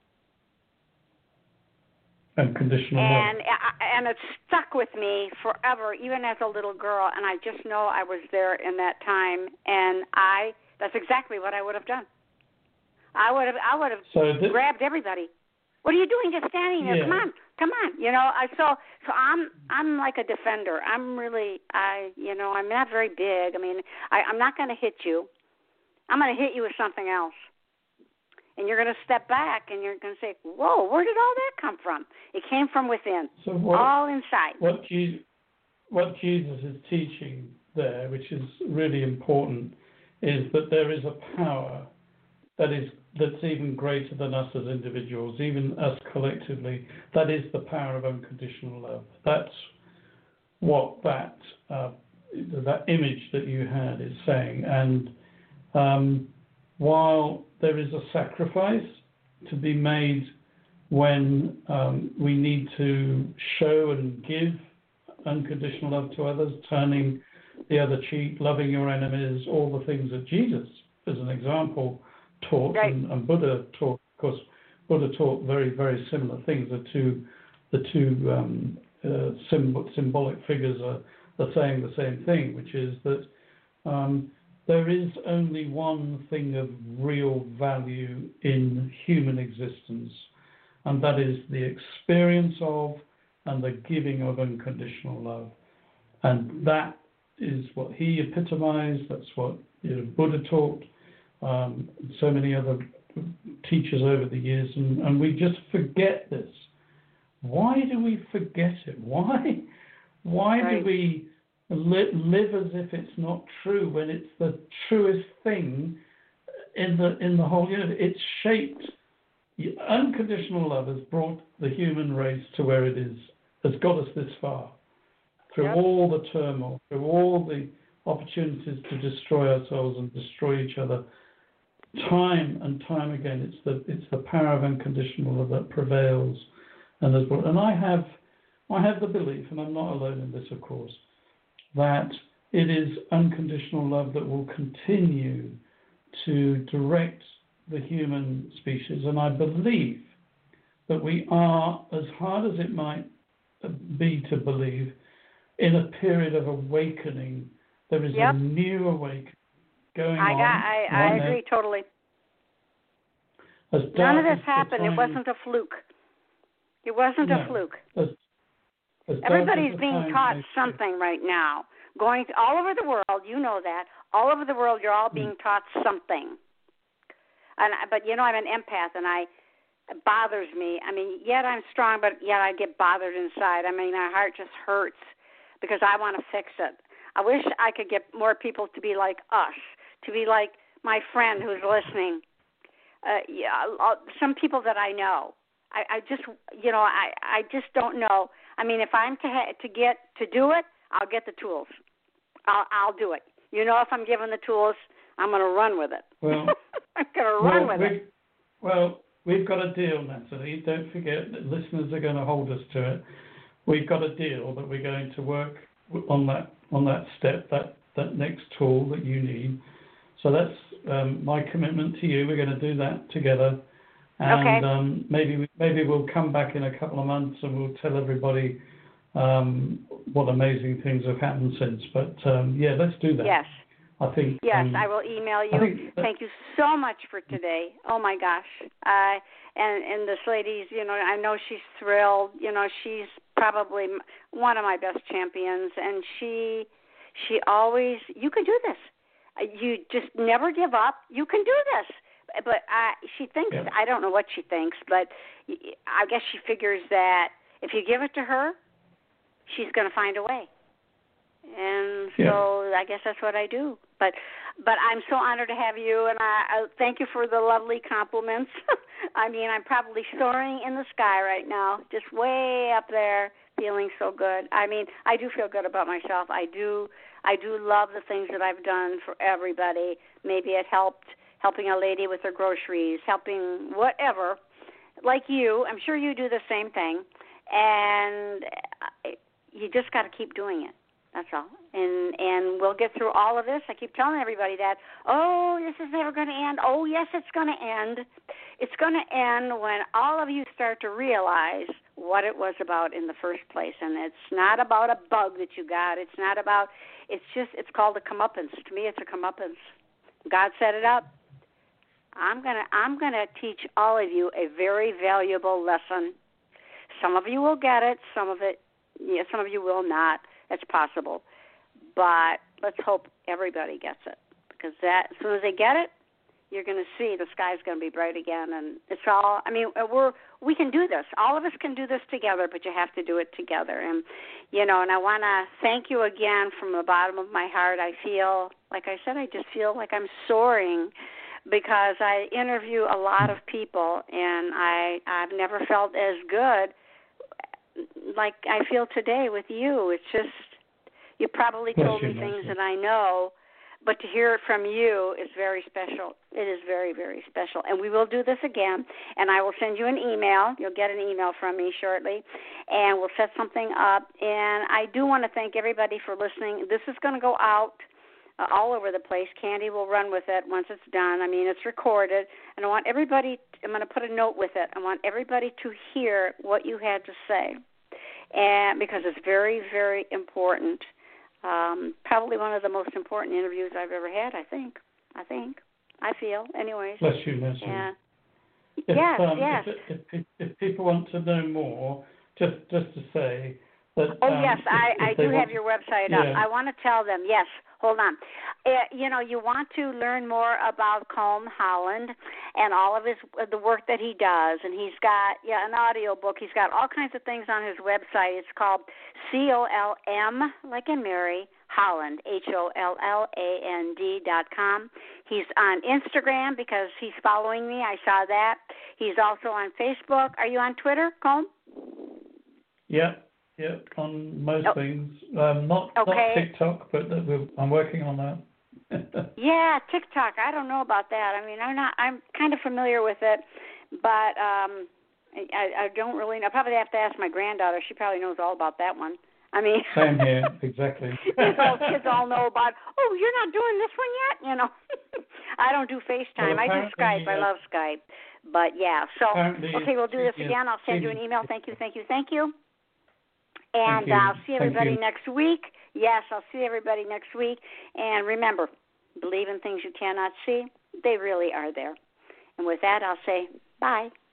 Unconditional love. And it stuck with me forever, even as a little girl, and I just know I was there in that time, and that's exactly what I would have done. I would have grabbed everybody. What are you doing just standing there? Yeah. Come on. So I'm like a defender. I'm not very big. I mean, I'm not going to hit you. I'm going to hit you with something else. And you're going to step back, and you're going to say, whoa, where did all that come from? It came from within, all inside. What Jesus is teaching there, which is really important, is that there is a power that's even greater than us as individuals, even us collectively. That is the power of unconditional love. That's what that image that you had is saying. And while there is a sacrifice to be made when we need to show and give unconditional love to others, turning the other cheek, loving your enemies, all the things that Jesus, as an example, taught, right. and Buddha taught. Of course, Buddha taught very, very similar things. The two symbolic figures are saying the same thing, which is that there is only one thing of real value in human existence, and that is the experience of and the giving of unconditional love. And that is what he epitomized. That's what Buddha taught. So many other teachers over the years, and we just forget this. Why do we forget it? Why right. do we live as if it's not true when it's the truest thing in the whole universe? It's shaped. Unconditional love has brought the human race to where it is, has got us this far, through yep. all the turmoil, through all the opportunities to destroy ourselves and destroy each other. Time and time again, it's the power of unconditional love that prevails, and I have the belief, and I'm not alone in this, of course, that it is unconditional love that will continue to direct the human species, and I believe that we are, as hard as it might be to believe, in a period of awakening. There is yep. a new awakening going on. I agree totally. None of this happened. It wasn't a fluke. It wasn't a fluke. Everybody's being taught something right now. Going all over the world, you know that. All over the world, you're all being taught something. But I'm an empath, and it bothers me. I mean, yet I'm strong, but yet I get bothered inside. I mean, my heart just hurts because I want to fix it. I wish I could get more people to be like us, to be like my friend who's listening. Some people that I know. I just don't know. I mean, if I'm to do it, I'll get the tools. I'll do it. If I'm given the tools, I'm going to run with it. Well, I'm going to run with it. Well, we've got a deal, Natalie. Don't forget that listeners are going to hold us to it. We've got a deal that we're going to work on that step, that next tool that you need. So that's my commitment to you. We're going to do that together. And okay. Maybe we'll come back in a couple of months and we'll tell everybody what amazing things have happened since. But yeah, let's do that. Yes. I think. Yes, I will email you. Thank you so much for today. Oh my gosh. And this lady's, I know she's thrilled. She's probably one of my best champions, and she always, you can do this. You just never give up. You can do this. But she thinks, I don't know what she thinks, but I guess she figures that if you give it to her, she's going to find a way. And so I guess that's what I do. But I'm so honored to have you, and I thank you for the lovely compliments. I mean, I'm probably soaring in the sky right now, just way up there, feeling so good. I mean, I do feel good about myself. I do love the things that I've done for everybody. Maybe it helping a lady with her groceries, helping whatever. Like you, I'm sure you do the same thing, and you just got to keep doing it. That's all. And we'll get through all of this. I keep telling everybody that, this is never going to end. Oh, yes, it's going to end. It's going to end when all of you start to realize what it was about in the first place. And it's not about a bug that you got. It's not about, it's called a comeuppance. To me, it's a comeuppance. God set it up. I'm gonna teach all of you a very valuable lesson. Some of you will get it. Some of you will not. That's possible. But let's hope everybody gets it, because as soon as they get it, you're going to see the sky's going to be bright again. And it's all, we can do this. All of us can do this together, but you have to do it together. And, and I want to thank you again from the bottom of my heart. I feel, like I said, I just feel like I'm soaring, because I interview a lot of people, and I've never felt as good like I feel today with you. It's just, you probably told me things that I know, but to hear it from you is very special. It is very, very special. And we will do this again, and I will send you an email. You'll get an email from me shortly, and we'll set something up. And I do want to thank everybody for listening. This is going to go out all over the place. Candy will run with it once it's done. It's recorded, and I want everybody, I'm going to put a note with it. I want everybody to hear what you had to say, and because it's very, very important. Probably one of the most important interviews I've ever had, I feel, anyways. Bless you, Nancy. Yeah. Yes. If people want to know more, just to say that. Yes, I do have your website up. I want to tell them, yes. Hold on. You want to learn more about Colm Holland and all of the work that he does, and he's got an audio book. He's got all kinds of things on his website. It's called COLM, like in Mary, Holland, HOLLAND.com. He's on Instagram because he's following me. I saw that. He's also on Facebook. Are you on Twitter, Colm? Yeah, on most things. Not TikTok, but I'm working on that. Yeah, TikTok. I don't know about that. I'm kind of familiar with it, but I don't really know. I probably have to ask my granddaughter. She probably knows all about that one. Same here, exactly. Kids all know about, you're not doing this one yet? I don't do FaceTime. I do Skype. I love Skype. But, yeah. So, we'll do this again. I'll send you an email. Thank you. And I'll see everybody next week. Yes, I'll see everybody next week. And remember, believe in things you cannot see. They really are there. And with that, I'll say bye.